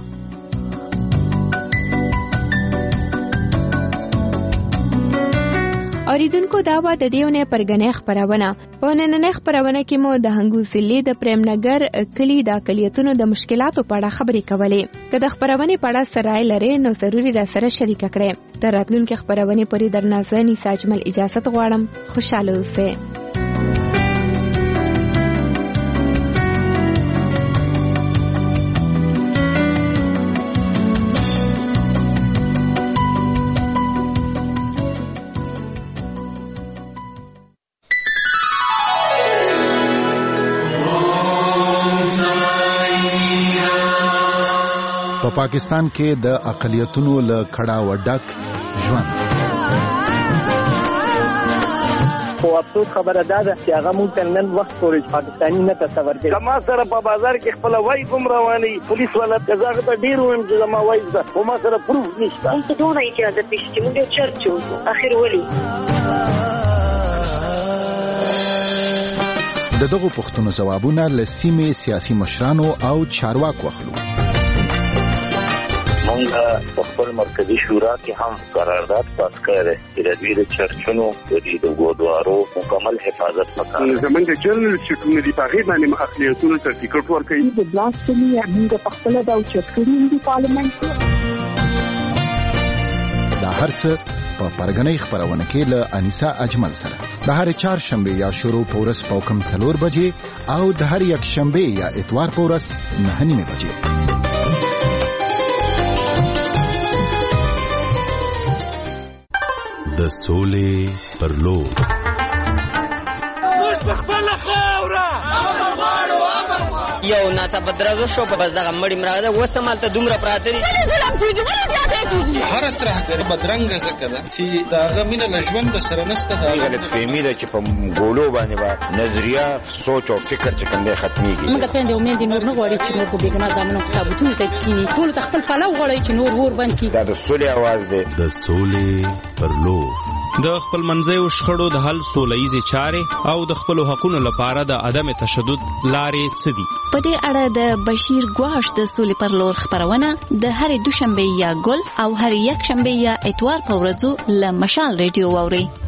اوریدونکو دا و د دیونه پرګنې خبرونه په نننۍ خبرونه کې مو د هنګو ضلع د پریم نگر کلی د اقلیتونو د مشکلاتو په اړه خبرې کولې. که د خبرونه په اړه سره لري نو ضروري را سره شریک کړئ. تر راتلونکي خبرونه پورې درنازنی ساجمل اجازه غواړم. خوشاله اوسئ. پاکستان کې د اقلیتونو له کړهو ډک ژوند خو افسوس خبره ده چې هغه مونږ ته نن وخت پورې پاکستاني نه تصور کړي. ما سره په بازار کې خپل وای کوم رواني پولیس والا تزاغ ته ډیر ویم چې ما وای ده خو ما سره پروف نشته. مونږ ته ډونه اجازه پېښ چې مونږ چرچو اخر ولي د دغو پوښتنو ځوابونه له سیمې سیاسي مشرانو او چارواکو اخلو. مونږ په خپل مرکزی شورا کې هم قرارداد پاس کړی چې د دوی د چرچونو د ګودوارو مکمل حفاظت وکړي. زمونږ جنرال سیټونه دي په هغې باندې اقلیتونو ته ټیکټ ورکوي. د بلاسفمي موږ په خپله دا اوچت کړي دي پارلمنټ کې. دا هر څه په پرګنۍ خبرونه کې له انیسا اجمل سره د هر چهارشنبه یا شروع په ورځ په کم 4 بجې او د هر یک شنبه یا اتوار په ورځ 9 بجې. د سولې پر لور. یو ناڅه بدرازو شو په بس دغه مړی مراده وسمال ته دومره پراته دي هر ترهګر بدرنګ زکه ده چې داغه مینه لژوند سره نسته دا غلط فهمي ده چې په ګولو باندې با نظریه سوچ او فکر چې کوم دی ختميږي. موږ ته د امید نور نه غواړي چې نور به ګنا ځامنو کتابونه ته کینی ټول تخپل پلو غواړي چې نور ور باندې کی. دا د سولې आवाज دی. د سولې پر لور. د خپل منځیو شخړو د حل سولهییزې چارې او د خپلو حقونو لپاره د عدم تشدد لارې څه دي؟ په دې اړه د بشیر ګواش د سولې پر لور خبرونه د هرې دوشنبه یا ګل او هرې یک شنبه یا اتوار په ورځو له مشال ریډیو واوري.